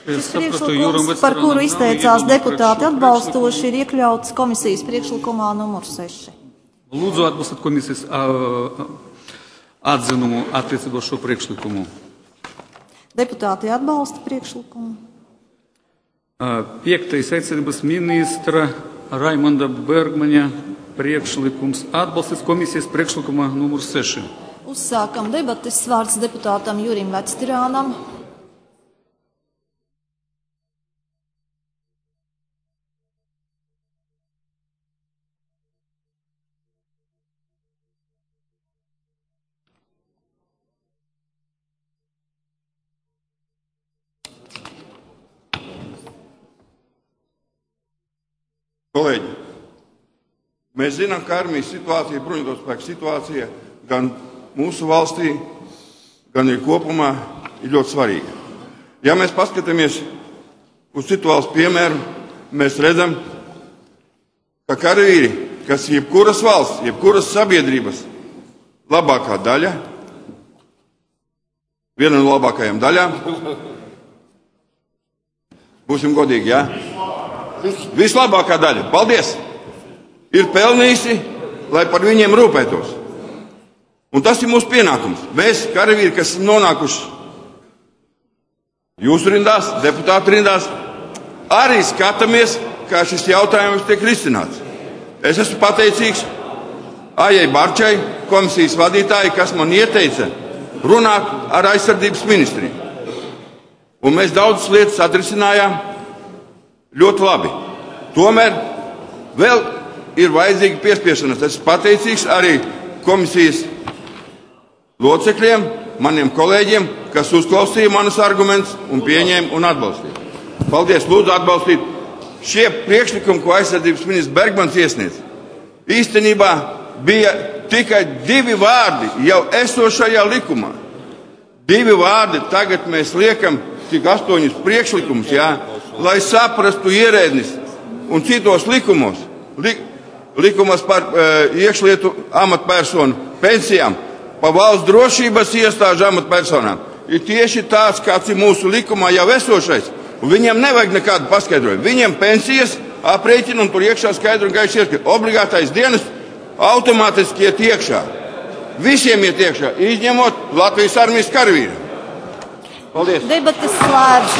Šis priekšlikums, par kuru izteicās deputāti atbalstoši, ir iekļauts komisijas priekšlikumā numur seši. Lūdzu atbalstīt komisijas atzinumu attiecībā uz šo priekšlikumu. Deputāti atbalsta priekšlikumu. Piektais aicinības ministra Raimonda Bergmaņa priekšlikums atbalstīt komisijas priekšlikumā numur seši. Uzsākam debates, vārds deputātam Jurim Vectirānam. Kolēģi, mēs zinām, ka armijas situācija, bruņoto spēku situācija gan mūsu valstī, gan ir kopumā ir ļoti svarīga. Ja mēs paskatāmies uz citu valstu piemēru, mēs redzam, ka karavīri, kas jebkuras valsts, jebkuras sabiedrības labākā daļa, viena no labākajām daļām, būsim godīgi, jā? Vislabākā daļa, paldies, ir pelnījusi, lai par viņiem rūpētos. Un tas ir mūsu pienākums. Mēs, karavīri, kas esam nonākuši jūsu rindās, deputātu rindās, arī skatāmies, kā šis jautājums tiek risināts. Es esmu pateicīgs Aijai Barčai, komisijas vadītāji, kas man ieteica runāt ar aizsardzības ministriju. Un mēs daudzas lietas atrisinājām ļoti labi. Tomēr vēl ir vajadzīga piespiešanās. Es esmu pateicīgs arī komisijas locekļiem, maniem kolēģiem, kas uzklausīja manus argumentus un pieņēma un atbalstīja. Paldies, lūdzu atbalstīt. Šie priekšlikumi, ko aizsardzības ministrs Bergmans iesniedz, īstenībā bija tikai divi vārdi jau esošajā likumā. Divi vārdi tagad mēs liekam tik astoņus priekšlikumus, jā, lai saprastu ierēdnis un citos likumos, li, likumos par e, iekšlietu amatpersonu pensijām, par valsts drošības iestāžu amatpersonām, ir tieši tāds, kāds ir mūsu likumā jau esošais, un viņiem nevajag nekādu paskaidrojumu. Viņiem pensijas aprēķina un tur iekšā skaidru un gaiši ieskatīt. Obligātais dienas automātiski iet iekšā. Visiem iet iekšā, izņemot Latvijas armijas karavīru. Paldies. Debates slēdz.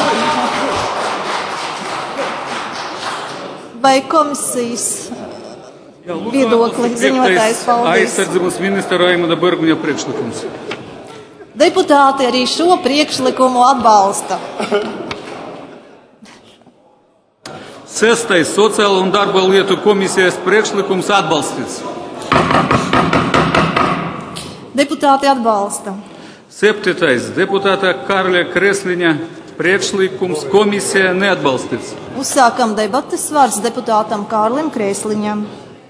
Vai komisijas viedokli ziņotājs paldies? Aizsardzības ministra Raimonda Bergmaņa priekšlikums. Deputāti arī šo priekšlikumu atbalsta. Sestais sociāla un darba lietu komisijas priekšlikums atbalstīts. Deputāti atbalsta. Septītais deputāta Kārļa Kresliņa priekšlikums komisija neatbalstīts. Uzsākam debates, vārds deputātam Kārlim Kresliņam.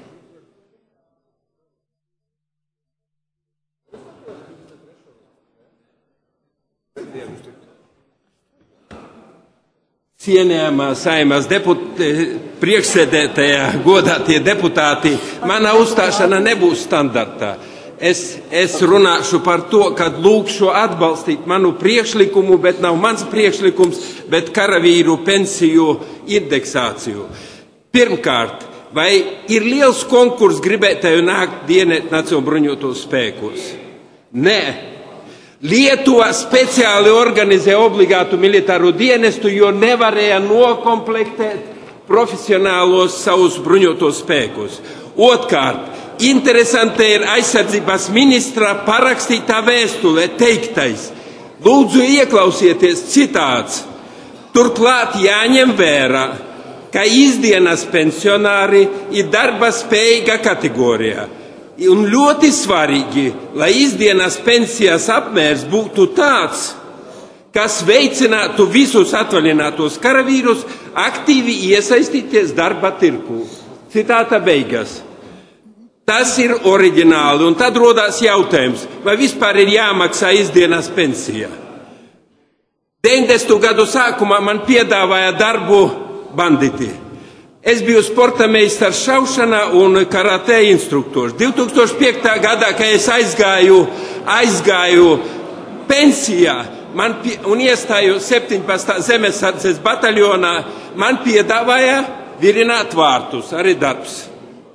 Cienījamā Saeimas priekšsēdētāja, godātie deputāti, mana uzstāšana nebūs standartā. Es, es runāšu par to, ka lūkšu atbalstīt manu priekšlikumu, bet nav mans priekšlikums, bet karavīru pensiju indeksāciju. Pirmkārt, vai ir liels konkurss gribētāju nākt dienēt Nacionālo bruņotos spēkos? Nē. Lietuva speciāli organizē obligātu militāro dienestu, jo nevarēja nokomplektēt profesionālos savus bruņotos spēkus. Otkārt, interesanti ir aizsardzības ministra parakstītā vēstule teiktais. Lūdzu, ieklausieties citāts. Turklāt jāņem vērā, ka izdienas pensionāri ir darba spējīga kategorijā. Un ļoti svarīgi, lai izdienas pensijas apmērs būtu tāds, kas veicinātu visus atvaļinātos karavīrus aktīvi iesaistīties darba tirgu. Citāta beigas. Tas ir oriģināli, un tad rodās jautājums, vai vispār ir jāmaksā izdienas pensija. deviņdesmito gadu sākumā man piedāvāja darbu banditi. Es biju sporta meistars šaušanā un karate instruktors. divi tūkstoši piektā gadā, kad es aizgāju, aizgāju pensijā, man pie, un iestājos septiņpadsmitā zemesardzes bataljonā, man piedāvāja virināt vārtus, arī darbs.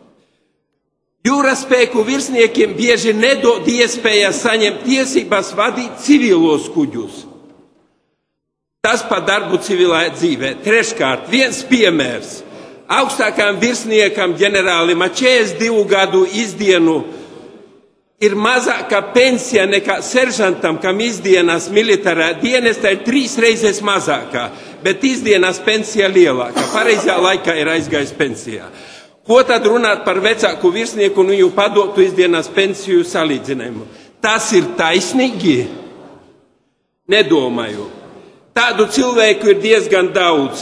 Jūras spēku virsniekiem bieži nedod iespējas saņemt tiesības vadīt civilos kuģus. Tas pa darbu civilā dzīvē. Treškārt, viens piemērs. Augstākām virsniekam ģenerālim ar četrdesmit divu gadu izdienu ir mazāka pensija nekā seržantam, kam izdienas militārā dienestā ir trīs reizes mazākā, bet izdienas pensija lielāka. Pareizajā laikā ir aizgājis pensijā. Ko tad runāt par vecāku virsnieku un viņu padotu izdienas pensiju salīdzinājumu? Tas ir taisnīgi? Nedomāju. Tādu cilvēku ir diezgan daudz.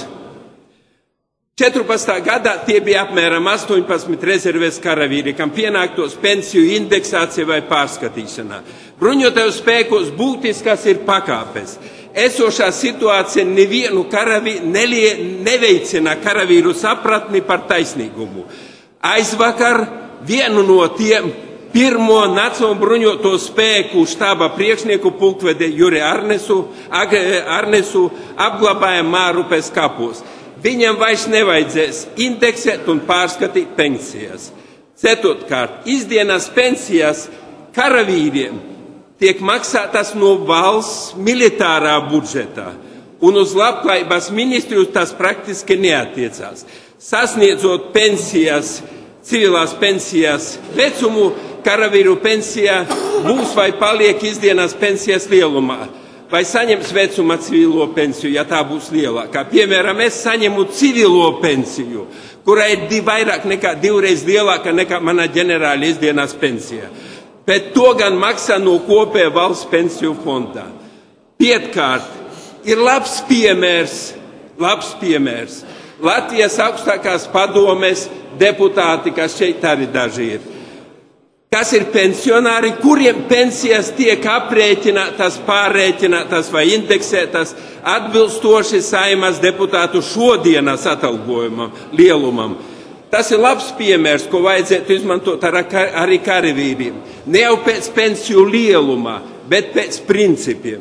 četrpadsmitā gadā tie bija apmēram astoņpadsmit rezerves karavīri, kam pienāktos pensiju indeksācija vai pārskatīšanā. Bruņotajos spēkos būtiskas ir pakāpes. Esošā situācija nevienu karavī nelie, neveicina karavīru sapratni par taisnīgumu. Aizvakar vienu no tiem pirmo Nacionālo bruņoto spēku štāba priekšnieku pulkvedi Juri Arnesu, Arnesu apglabāja Mārupes kapos. Viņam vairs nevajadzēs indeksēt un pārskatīt pensijas. Ceturtkārt, izdienas pensijas karavīriem tiek maksātas no valsts militārā budžetā, un uz labklājības ministriju tas praktiski neatiecās. Sasniedzot pensijas, civilās pensijas vecumu, karavīru pensija būs vai paliek izdienas pensijas lielumā. Vai saņems vecuma civilo pensiju, ja tā būs lielākā. Piemēram, es saņemu civilo pensiju, kurai ir vairāk nekā divreiz lielāka nekā mana ģenerāla izdienas pensija. Bet to gan maksā no kopējā valsts pensiju fondā. Pietkārt, ir labs piemērs, labs piemērs. Latvijas augstākās padomes deputāti, kas šeit arī daži ir. Kas ir pensionāri, kuriem pensijas tiek aprēķinātas, pārrēķinātas vai indeksētas atbilstoši Saeimas deputātu šodienas atalgojumam, lielumam. Tas ir labs piemērs, ko vajadzētu izmantot arī karavīriem. Ne jau pēc pensiju lielumā, bet pēc principiem.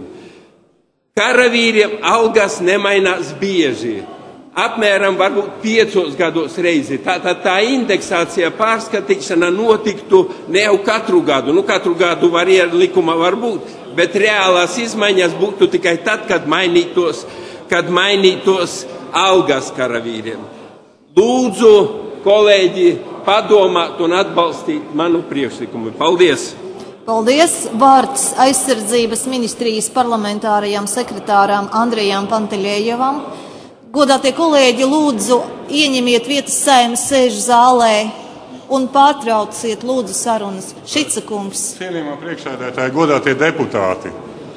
Karavīriem algas nemainās bieži. Apmēram varbūt piecos gados reizi. Tātad tā indeksācija pārskatīšana notiktu ne jau katru gadu. Nu, katru gadu var ir likuma var būt, bet reālās izmaiņas būtu tikai tad, kad mainītos, kad mainītos algas karavīriem. Lūdzu, kolēģi, padomāt un atbalstīt manu priekšlikumu. Paldies! Paldies! Vārds aizsardzības ministrijas parlamentārajam sekretāram Andrejam Panteļejevam. Godātie kolēģi, lūdzu, ieņemiet vietas Saeimas sēžu zālē un pārtrauciet lūdzu sarunas. Šica kungs. Cienījamā priekšsēdētāji, godātie deputāti.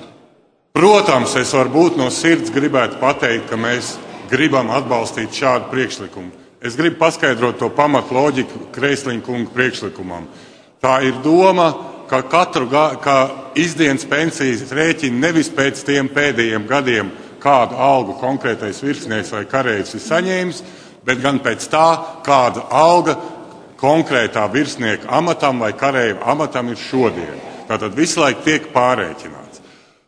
Protams, es varbūt no sirds gribētu pateikt, ka mēs gribam atbalstīt šādu priekšlikumu. Es gribu paskaidrot to pamatu loģiku Kreisliņa kunga priekšlikumam. Tā ir doma, ka katru gadu, ka izdienas pensijas rēķina nevis pēc tiem pēdējiem gadiem, kādu algu konkrētais virsnieks vai kareivs ir saņēmis, bet gan pēc tā, kāda alga konkrētā virsnieka amatam vai kareiva amatam ir šodien. Tātad visu laiku tiek pārrēķināts.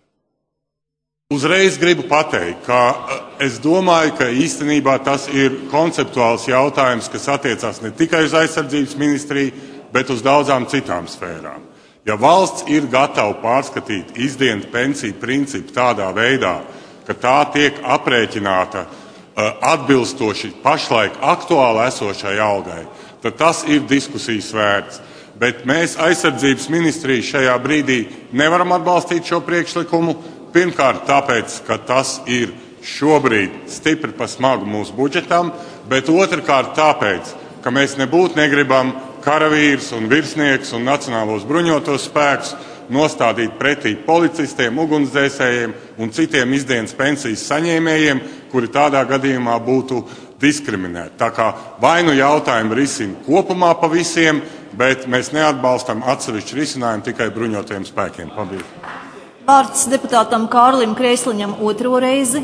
Uzreiz gribu pateikt, ka es domāju, ka īstenībā tas ir konceptuāls jautājums, kas attiecās ne tikai uz aizsardzības ministriju, bet uz daudzām citām sfērām. Ja valsts ir gatava pārskatīt izdienas pensiju principu tādā veidā, ka tā tiek aprēķināta uh, atbilstoši pašlaik aktuāli esošai algai, tad tas ir diskusijas vērts. Bet mēs aizsardzības ministriju šajā brīdī nevaram atbalstīt šo priekšlikumu. Pirmkārt tāpēc, ka tas ir šobrīd stipri pa smagu mūsu budžetam, bet otrkārt tāpēc, ka mēs nebūtu negribam karavīrus un virsniekus un nacionālos bruņotos spēkus nostādīt pretī policistiem, ugunsdzēsējiem un citiem izdienas pensijas saņēmējiem, kuri tādā gadījumā būtu diskriminēti. Tā kā vainu jautājumu risina kopumā pa visiem, bet mēs neatbalstam atsevišķu risinājumu tikai bruņotajiem spēkiem. Paldies. Vārds deputātam Kārlim Kreisliņam otro reizi.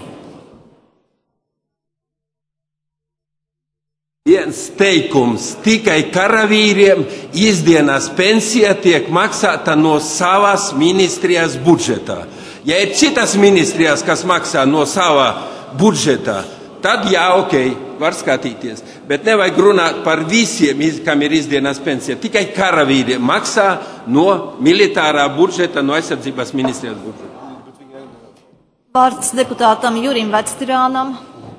Viens teikums, tikai karavīriem izdienas pensija tiek maksāta no savas ministrijas budžeta. Ja ir citas ministrijās, kas maksā no savā budžetā, tad jā, ok, var skatīties. Bet nevajag runāt par visiem, kam ir izdienas pensija. Tikai karavīri maksā no militārā budžeta, no aizsardzības ministrijas budžeta. Vārds deputātam Jurim Vectirānam.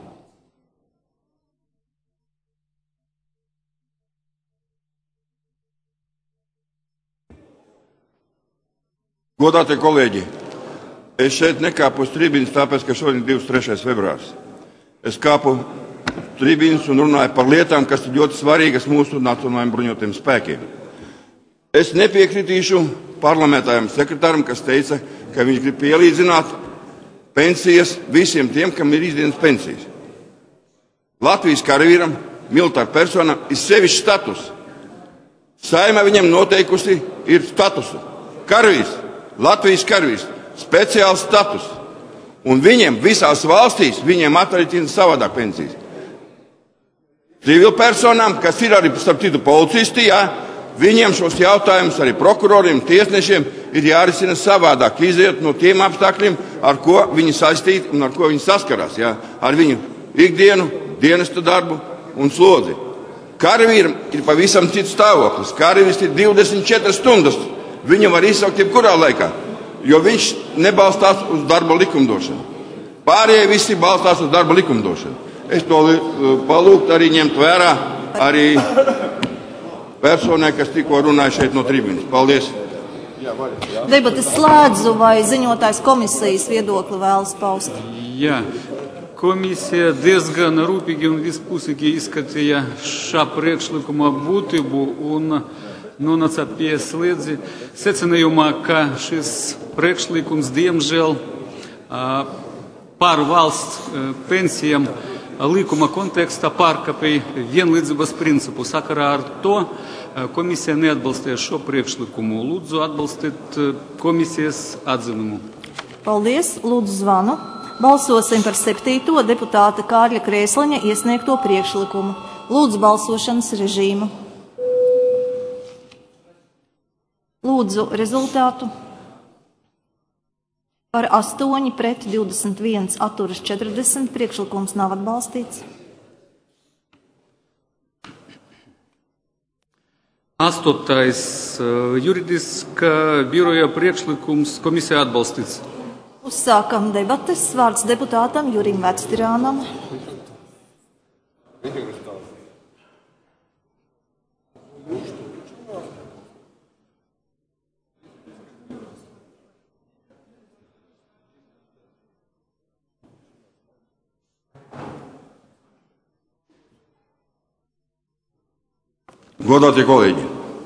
Godātie kolēģi, es šeit nekāpu uz tribīnas, tāpēc, ka šodien ir divdesmit trešais februārs. Es kāpu tribīnas un runāju par lietām, kas ir ļoti svarīgas mūsu nacionālajiem bruņotajiem spēkiem. Es nepiekritīšu parlamentārajam sekretāram, kas teica, ka viņš grib pielīdzināt pensijas visiem tiem, kam ir izdienas pensijas. Latvijas karavīram, militāra personam ir sevišķs status. Saeima viņam noteikusi ir statusu. Karavīrs. Latvijas karavīrs, speciāls status, un viņiem visās valstīs, viņiem atrēķina savādāk pensijas. Civilpersonām, kas ir arī starp citu policisti, jā, viņiem šos jautājumus arī prokuroriem, tiesnešiem ir jārisina savādāk, iziet no tiem apstākļiem, ar ko viņi saistīti un ar ko viņi saskarās, jā, ar viņu ikdienu, dienesta darbu un slodzi. Karavīram ir pavisam cits stāvoklis. Karavīrs ir divdesmit četras stundas. Viņu var izsaukt jebkurā laikā, jo viņš nebalstās uz darba likumdošanu. Pārējie visi balstās uz darba likumdošanu. Es to palūgtu arī ņemt vērā arī personai, kas tikko runāja šeit no tribīnas. Paldies! Debates slēdzu, vai ziņotājs komisijas viedokli vēlas paust? Jā. Komisija diezgan rūpīgi un vispusīgi izskatīja šā priekšlikuma būtību un nonāca pie slēdzi secinājumā, ka šis priekšlikums diemžēl par valsts pensijām likuma kontekstā pārkāpja vienlīdzības principu. Sakarā ar to komisija neatbalstīja šo priekšlikumu. Lūdzu atbalstīt komisijas atzinumu. Paldies, lūdzu zvanu. Balsosim par septīto deputāta Kārļa Krēsliņa iesniegto priekšlikumu. Lūdzu balsošanas režīmu. Lūdzu rezultātu. Par astoņi pret divdesmit viens atturas četrdesmit. Priekšlikums nav atbalstīts. Astotais juridiskā biroja priekšlikums komisija atbalstīts. Uzsākam debates. Vārds deputātam Jurim Vectirānam. Godātie kolēģi,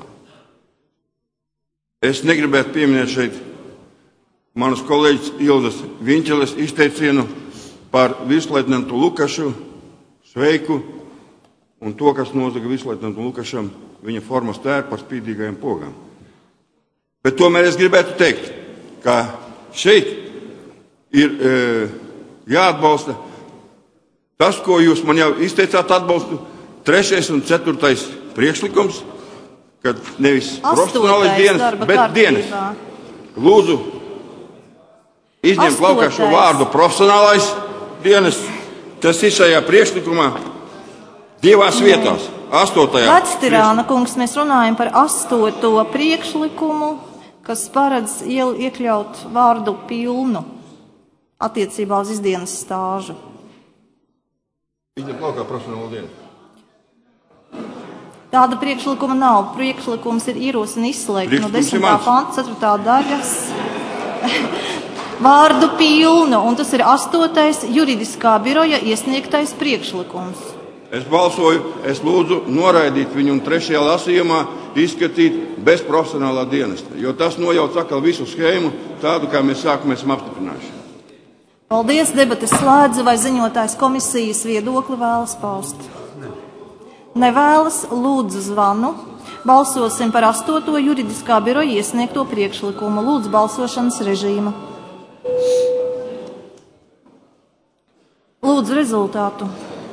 es negribētu pieminēt šeit manas kolēģis Ildas Viņķeles izteicienu par virsleitnantu Lukašu, sveiku un to, kas nozaga virsleitnantu Lukašam viņa formas tēru par spīdīgajiem pogām. Bet tomēr es gribētu teikt, ka šeit ir e, jāatbalsta tas, ko jūs man jau izteicāt atbalstu, trešais un ceturtais priekšlikums, kad nevis profesionālais dienas, bet dienas. Lūdzu, izņemt laukā šo vārdu profesionālais dienas, tas ir šajā priekšlikumā divās vietās. Astotajā. Vectirāna kungs, mēs runājam par astoto priekšlikumu, kas paredz iekļaut vārdu pilnu attiecībā uz izdienas stāžu. Izņemt laukā profesionālo dienu. Tāda priekšlikuma nav. Priekšlikums ir ierosina izslēgt no desmitā panta ceturtā daļas vārdu pilnu, un tas ir astotais juridiskā biroja iesniegtais priekšlikums. Es balsoju, es lūdzu noraidīt viņu un trešajā lasījumā izskatīt bez profesionālā dienesta, jo tas nojauc atkal visu schēmu tādu, kā mēs sākumā esam apstiprinājuši. Paldies, debates slēdzu, vai ziņotājs komisijas viedokli vēlas paust? Nevēlas, lūdzu zvanu. Balsosim par astoto juridiskā biroja iesniegto priekšlikumu. Lūdzu balsošanas režīmu. Lūdzu rezultātu.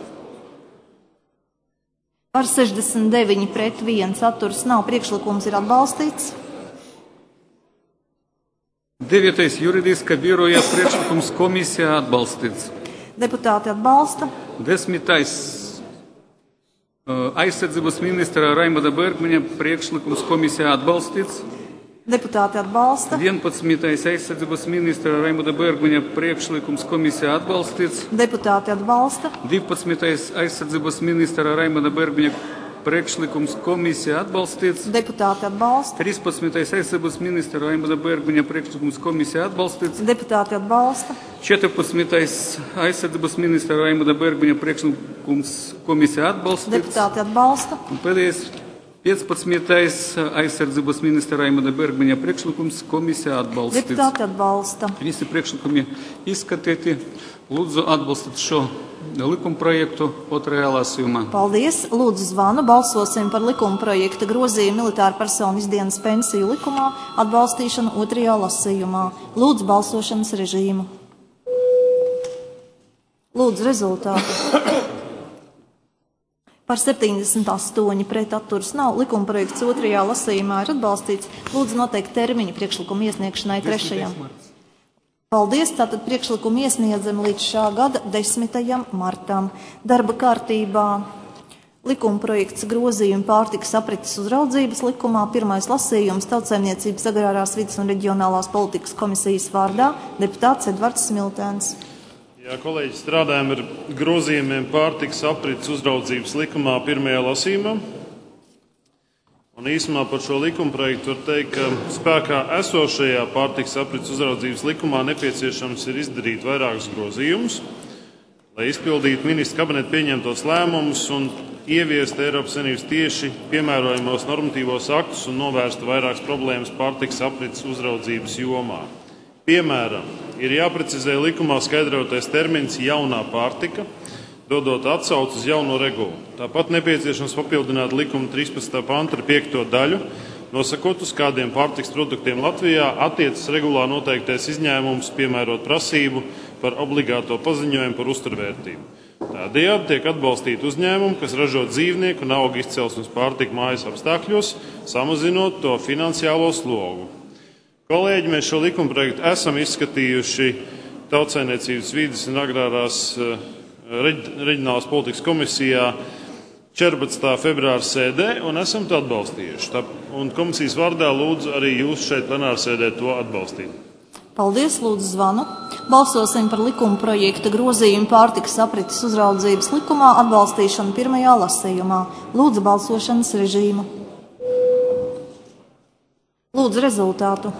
Par sešdesmit deviņi pret viens atturas nav. Priekšlikums ir atbalstīts. Devītais juridiskā biroja priekšlikums komisijā atbalstīts. Deputāti atbalsta. Desmitais aizsardzības ministra Raimonda Bergmaņa priekšlikums komisijā atbalstīts. Deputāti atbalsta. vienpadsmitais aizsardzības ministra Raimonda Bergmaņa priekšlikums komisijā atbalstīts. Deputāti atbalsta. divpadsmitais aizsardzības ministra Raimonda Bergmaņa priekšlikums komisijā atbalstīts. Deputāti atbalsta. trīspadsmitais aizsardzības ministra Raimonda Bergmaņa priekšlikums komisijā atbalstīts. Deputāti atbalsta. četrpadsmitais aizsardzības ministra Raimonda Bergmaņa priekšlikums komisijā atbalstīts. Deputāti atbalsta. Un pēdējais piecpadsmitais aizsardzības ministra Raimonda Bergmaņa priekšlikums komisijā atbalstīts. Deputāti atbalsta. Visi priekšlikumi izskatīti. Lūdzu atbalstīt šo likuma projektu otrajā lasījumā. Paldies. Lūdzu zvanu. Balsosim par likuma projekta grozījumu militāru personu izdienas pensiju likumā atbalstīšanu otrajā lasījumā. Lūdzu balsošanas režīmu. Lūdzu rezultātu. Par septiņdesmit astoņi pret atturas nav. Likuma projekts otrajā lasījumā ir atbalstīts. Lūdzu noteikt termiņu priekšlikumu iesniegšanai trešajam. Paldies, tātad priekšlikumu iesniedzam līdz šā gada desmitajam martam. Darba kārtībā likuma projekts grozījumi pārtikas aprites uzraudzības likumā, pirmais lasījums Tautsaimniecības agrārās vides un reģionālās politikas komisijas vārdā deputāts Edvards Smiltēns. Jā, kolēģi, strādājam ar grozījumiem pārtikas aprites uzraudzības likumā pirmajā lasījumā. Un īsumā par šo likumprojektu var teikt, ka spēkā esošajā pārtikas aprits uzraudzības likumā nepieciešams ir izdarīt vairākus grozījumus, lai izpildītu ministra kabineta pieņemtos lēmumus un ieviest Eiropas Savienības tieši piemērojamos normatīvos aktus un novērstu vairākas problēmas pārtikas aprits uzraudzības jomā. Piemēram, ir jāprecizē likumā skaidrotais termins jaunā pārtika, dodot atsauci uz jauno regulu. Tāpat nepieciešams papildināt likuma trīspadsmitā panta piekto daļu, nosakot, uz kādiem pārtikas produktiem Latvijā attiecas regulā noteiktais izņēmums, piemērot prasību par obligāto paziņojumu par uzturvērtību. Tādējādi tiek atbalstīti uzņēmumi, kas ražo dzīvnieku un augu izcelsmes pārtiku mājas apstākļos, samazinot to finansiālo slogu. Kolēģi, mēs šo likumprojektu esam izskatījuši Tautsaimniecības vides un agrārās reģionālās politikas komisijā četrpadsmitā februāra sēdē un esam to atbalstījuši. Tā, un komisijas vārdā lūdzu arī jūs šeit plenāra sēdē to atbalstīt. Paldies, lūdzu zvanu. Balsosim par likuma projekta grozījumu pārtikas aprites uzraudzības likumā atbalstīšanu pirmajā lasījumā. Lūdzu balsošanas režīmu. Lūdzu rezultātu.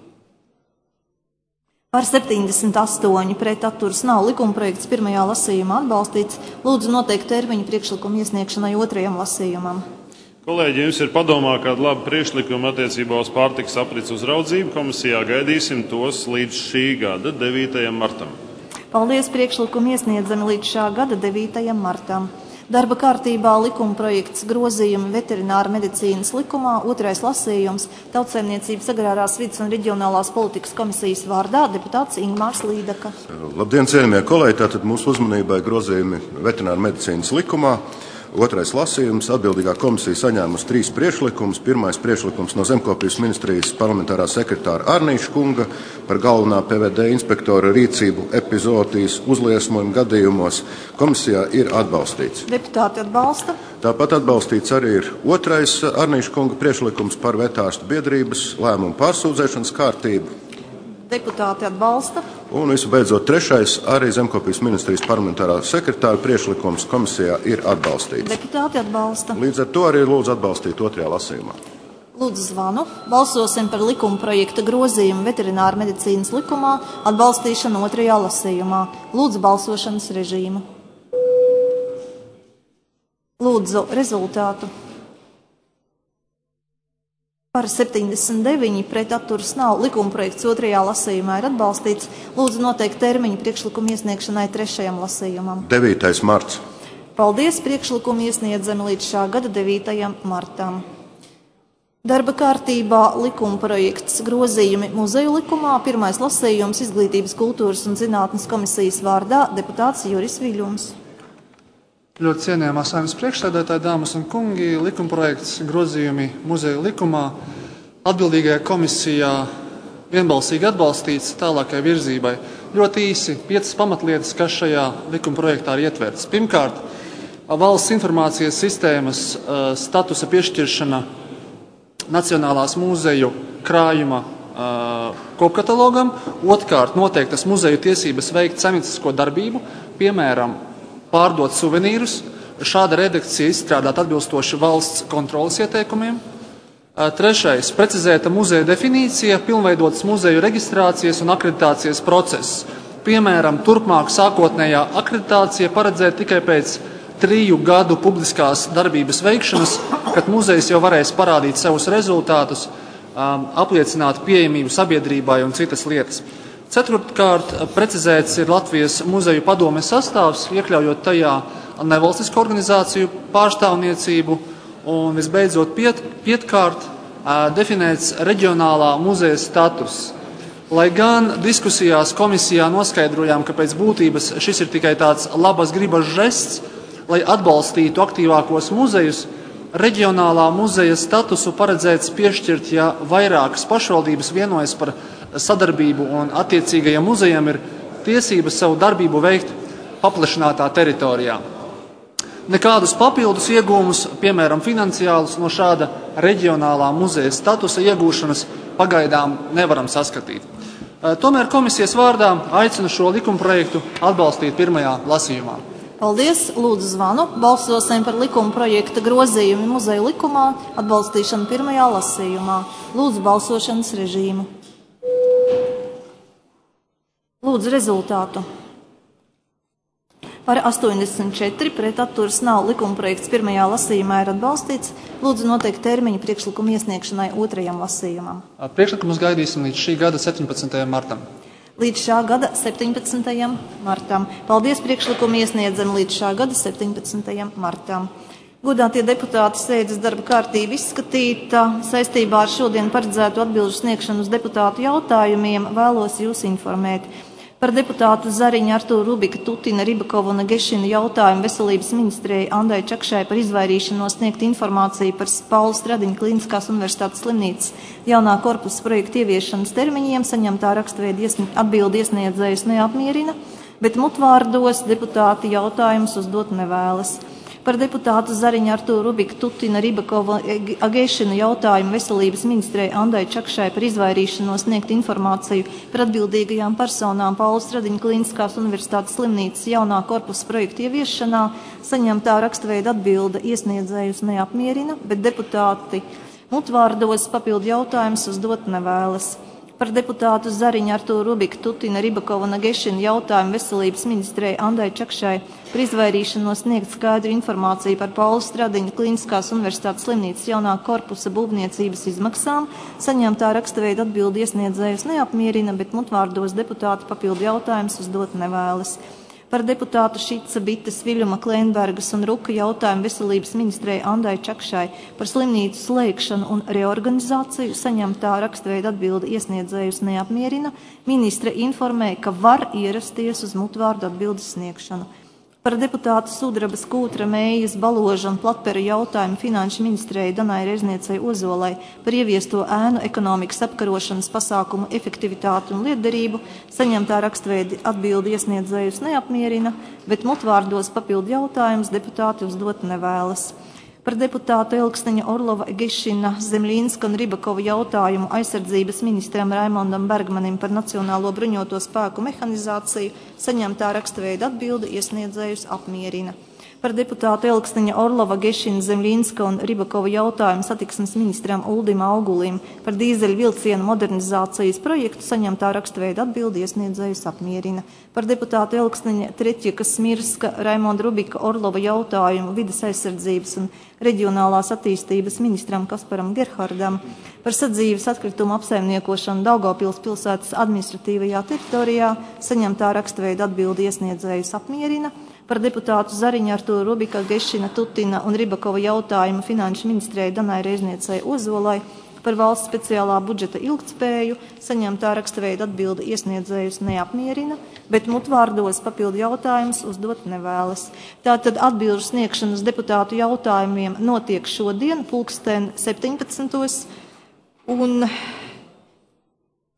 Par septiņdesmit astoņi pret atturas nav. Likuma projekts pirmajā lasījumā atbalstīts. Lūdzu noteikt termiņu priekšlikumu iesniegšanai otrajam lasījumam. Kolēģi, jums ir padomā kāda laba priekšlikuma attiecībā uz pārtikas aprits uzraudzību. Komisijā gaidīsim tos līdz šī gada devītajam martam. Paldies, priekšlikumu iesniedzami līdz šā gada devītajam martam. Darba kārtībā likuma projekts grozījumi veterināra medicīnas likumā, otrais lasījums Tautsaimniecības agrārās vides un reģionālās politikas komisijas vārdā deputāts Ingmārs Līdaka. Labdien, cienījamie kolēģi! Tātad mūsu uzmanībai grozījumi veterināra medicīnas likumā. Otrais lasījums. Atbildīgā komisija saņēmusi trīs priekšlikumus. Pirmais priekšlikums no Zemkopības ministrijas parlamentārā sekretāra Arnīša kunga par galvenā P V D inspektora rīcību epizodijas uzliesmojumu gadījumos. Komisijā ir atbalstīts. Deputāti atbalsta. Tāpat atbalstīts arī ir otrais Arnīša kunga priekšlikums par vetārstu biedrības lēmumu pārsūdzēšanas kārtību. Deputāti atbalsta. Un visu beidzot trešais arī Zemkopības ministrijas parlamentārā sekretāra priekšlikums komisijā ir atbalstīts. Deputāti atbalsta. Līdz ar to arī lūdzu atbalstīt otrajā lasījumā. Lūdzu zvanu. Balsosim par likuma projekta grozījumu veterināra medicīnas likumā atbalstīšanu otrajā lasījumā. Lūdzu balsošanas režīmu. Lūdzu rezultātu. Par septiņdesmit deviņi pret atturas nav. Likuma projekts otrajā lasījumā ir atbalstīts. Lūdzu noteikt termiņu priekšlikumu iesniegšanai trešajam lasījumam. devītais marts. Paldies, priekšlikumu iesniedzami līdz šā gada devītajam martam. Darba kārtībā likuma projekts grozījumi muzeju likumā, pirmais lasījums Izglītības, kultūras un zinātnes komisijas vārdā deputāts Juris Viļums. Ļoti cienījamā Saeimas priekšsēdētāji, dāmas un kungi, likumprojekts grozījumi muzeju likumā. Atbildīgajā komisijā vienbalsīgi atbalstīts tālākai virzībai. Ļoti īsi piecas pamatlietas, kas šajā likuma projektā ir ietverts. Pirmkārt, valsts informācijas sistēmas statusa piešķiršana Nacionālās mūzeju krājuma kopkatalogam. Otrkārt, noteiktas muzeju tiesības veikt saimniecisko darbību, piemēram, pārdot suvenīrus. Šāda redakcija izstrādāt atbilstoši valsts kontrolas ieteikumiem. Trešais, precizēta muzeja definīcija, pilnveidotas muzeju reģistrācijas un akreditācijas process. Piemēram, turpmāk sākotnējā akreditācija paredzēta tikai pēc triju gadu publiskās darbības veikšanas, kad muzejs jau varēs parādīt savus rezultātus, apliecināt pieejamību sabiedrībai un citas lietas. Ceturtkārt, precizēts ir Latvijas muzeju padomes sastāvs, iekļaujot tajā nevalstisko organizāciju pārstāvniecību, un visbeidzot piet, pietkārt definēts reģionālā muzeja status. Lai gan diskusijās komisijā noskaidrojām, ka pēc būtības šis ir tikai tāds labas gribas žests, lai atbalstītu aktīvākos muzejus, reģionālā muzeja statusu paredzēts piešķirt, ja vairākas pašvaldības vienojas par sadarbību un attiecīgajiem muzejiem ir tiesības savu darbību veikt paplašinātā teritorijā. Nekādus papildus iegūmus, piemēram, finansiālus no šāda reģionālā muzeja statusa iegūšanas pagaidām nevaram saskatīt. Tomēr komisijas vārdā aicinu šo likumprojektu atbalstīt pirmajā lasījumā. Paldies, lūdzu zvanu. Balsosim par likuma projekta grozījumu muzeju likumā, atbalstīšanu pirmajā lasījumā. Lūdzu balsošanas režīmu. Lūdzu rezultātu. Par astoņdesmit četri pret atturas nav. Likuma projekts pirmajā lasījumā ir atbalstīts. Lūdzu noteikt termiņu priekšlikumu iesniegšanai otrajam lasījumam. Priekšlikumus gaidīsim līdz šī gada septiņpadsmitajam martam. Līdz šā gada septiņpadsmitajam martam. Paldies, priekšlikumu iesniedzam līdz šā gada septiņpadsmitajam martam. Godātie deputāti, sēdes darba kārtība izskatīta. Saistībā ar šodien paredzētu atbilžu sniegšanu uz deputātu jautājumiem vēlos jūs informēt. Par deputātu Zariņu, Artūru Rubika, Tutina, Ribakovu un Gešinu jautājumu veselības ministrei Andai Čakšai par izvairīšanos sniegt informāciju par Paula Stradiņa Kliniskās universitātes slimnīcas jaunā korpusa projekta ieviešanas termiņiem saņemtā rakstveida atbildi iesniedzējus neapmierina, bet mutvārdos deputāti jautājumus uzdot nevēlas. Par deputātu Zariņu, Artūru Rubika, Tutina, Ribakovu un Gešinu jautājumu veselības ministrei Andai Čakšai par izvairīšanos sniegt informāciju par atbildīgajām personām Paula Stradiņa Kliniskās universitātes slimnīcas jaunā korpusa projekta ieviešanā saņemtā rakstveida atbilde iesniedzējus neapmierina, bet deputāti mutvārdos papildu jautājumus uzdot nevēlas. Par deputātu Zariņu, Artūru Rubika, Tutina, Ribakovu un Gešinu jautājumu veselības ministrei Andai Čakšai par izvairīšanos sniegt skaidru informāciju par Paula Stradiņa Kliniskās universitātes slimnīcas jaunā korpusa būvniecības izmaksām saņemtā rakstveida atbildi iesniedzējus neapmierina, bet mutvārdos deputāti papildu jautājumus uzdot nevēlas. Par deputātu Šica, Bites, Viļuma, Kleinbergas un Ruka jautājumu veselības ministrei Andai Čakšai par slimnīcu slēgšanu un reorganizāciju saņemtā rakstveida atbildi iesniedzējus neapmierina. Ministre informēja, ka var ierasties uz mutvārdu atbildes sniegšanu. Par deputātu Sudrabas, Kūtra, Mējas, Baloža un Platpera jautājumu finanšu ministrei Danai Rezniecei Ozolai par ieviesto ēnu ekonomikas apkarošanas pasākumu efektivitāti un lietderību saņemtā rakstveida atbildi iesniedzējus neapmierina, bet mutvārdos papildu jautājumus deputāti uzdot nevēlas. Par deputātu Elksniņa, Orlova, Gešina, Zemlīnska un Ribakova jautājumu aizsardzības ministram Raimondam Bergmanim par Nacionālo bruņoto spēku mehanizāciju saņemtā rakstveida atbildi iesniedzējus apmierina. Par deputātu Elksniņa, Orlova, Gešina, Zemlīnska un Ribakova jautājumu satiksmes ministram Uldim Augulim par dīzeļu vilcienu modernizācijas projektu saņemtā rakstveida atbildi iesniedzējus apmierina. Par deputātu Elksniņa, Treķika, Smirska, Raimonda Rubika, Orlova jautājumu vides aizsardzības un reģionālās attīstības ministram Kasparam Gerhardam par sadzīves atkritumu apsaimniekošanu Daugavpils pilsētas administratīvajā teritorijā saņemtā rakstveida atbildi iesniedzējus apmierina. Par deputātu Zariņu, Artūru Rubika, Gešina, Tutina un Ribakova jautājumu finanšu ministrei Danai Rezniecei Ozolai par valsts speciālā budžeta ilgtspēju saņemtā rakstveida atbildi iesniedzējus neapmierina, bet mutvārdos papildu jautājumus uzdot nevēlas. Tātad atbilžu sniegšana uz deputātu jautājumiem notiek šodien, pulksten septiņpadsmitos, un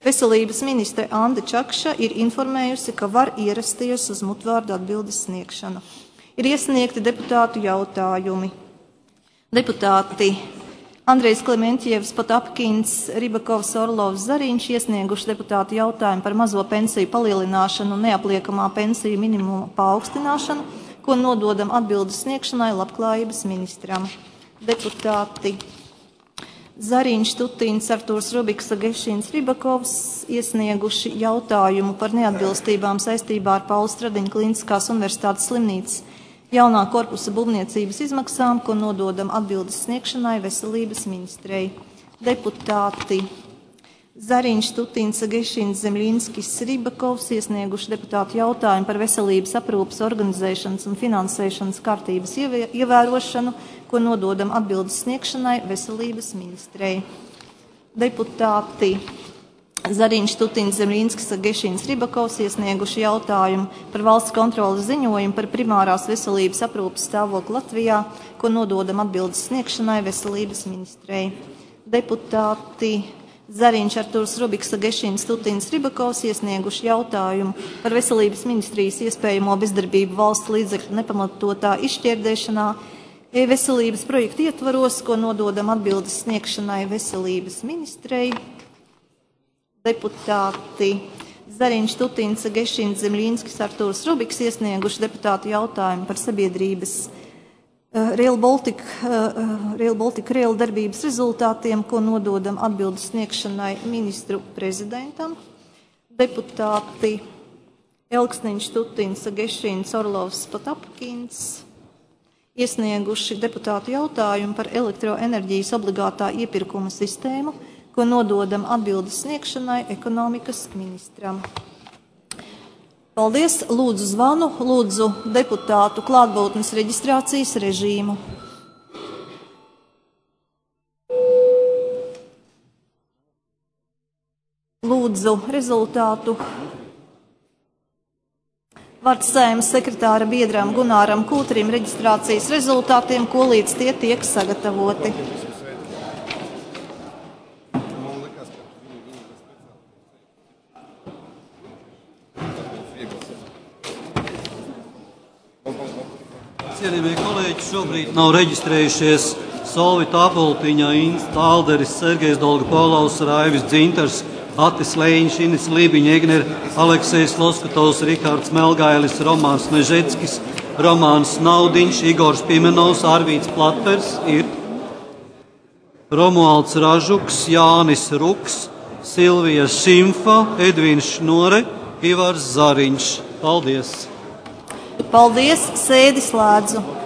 Veselības ministre Anda Čakša ir informējusi, ka var ierasties uz mutvārdu atbildes sniegšanu. Ir iesniegti deputātu jautājumi. Deputāti Andrejs Klementjevs, Potapkins, Ribakovs, Orlovs, Zariņš iesnieguši deputātu jautājumu par mazo pensiju palielināšanu un neapliekamā pensiju minimuma paaugstināšanu, ko nododam atbildes sniegšanai Labklājības ministram. Deputāti Zariņš, Tutins, Artūrs Rubiks, Gešins, Ribakovs iesnieguši jautājumu par neatbilstībām saistībā ar Paula Stradiņa Kliniskās universitātes slimnīcas jaunā korpusa būvniecības izmaksām, ko nododam atbildes sniegšanai Veselības ministrei. Deputāti Zariņš, Tutins, Gešins, Zemļinskis, Ribakovs iesnieguši deputātu jautājumu par veselības aprūpes organizēšanas un finansēšanas kārtības ievērošanu, ko nododam atbildes sniegšanai Veselības ministrei. Deputāti Zariņš, Tutins, Zemļinskis, Gešins, Ribakovs iesnieguši jautājumu par valsts kontrolas ziņojumu par primārās veselības aprūpes stāvokli Latvijā, ko nododam atbildes sniegšanai Veselības ministrei. Deputāti Zariņš, Artūrs Rubiks, Gešins, Tutins, Ribakovs iesnieguši jautājumu par Veselības ministrijas iespējamo bezdarbību valsts līdzekļu nepamatotā izšķērdēšanā e-veselības projekta ietvaros, ko nododam atbildes sniegšanai Veselības ministrei. Deputāti Zariņš, Tutins, Gešins, Zemļinskis, Artūrs Rubiks iesnieguši deputātu jautājumu par sabiedrības uh, Rail Baltica, uh, Rail Baltica Rail darbības rezultātiem, ko nododam atbildes sniegšanai ministru prezidentam. Deputāti Elksniņš, Tutins, Gešins, Orlovs, Potapkins iesnieguši deputātu jautājumu par elektroenerģijas obligātā iepirkuma sistēmu, ko nododam atbildes sniegšanai ekonomikas ministram. Paldies! Lūdzu zvanu, lūdzu deputātu klātbūtnes reģistrācijas režīmu. Lūdzu rezultātu. Vārds Saeimas sekretāra biedram Gunāram Kūtrim reģistrācijas rezultātiem, ko līdz tie tiek sagatavoti. Cienījamie kolēģi, šobrīd nav reģistrējušies Solvita Apoltiņa, Insta Alderis, Sergejs Dolgopolovs, Raivis Dzintars, Atis Leņš, Inis Lībiņa, Egner, Aleksejs Loskatovs, Rikārds Melgailis, Romāns Mežeckis, Romāns Naudiņš, Igors Pimenovs, Arvīts Platvers ir, Romualds Ražuks, Jānis Ruks, Silvija Šimfa, Edvins Šnore, Ivars Zariņš. Paldies! Paldies, sēdi slēdzu.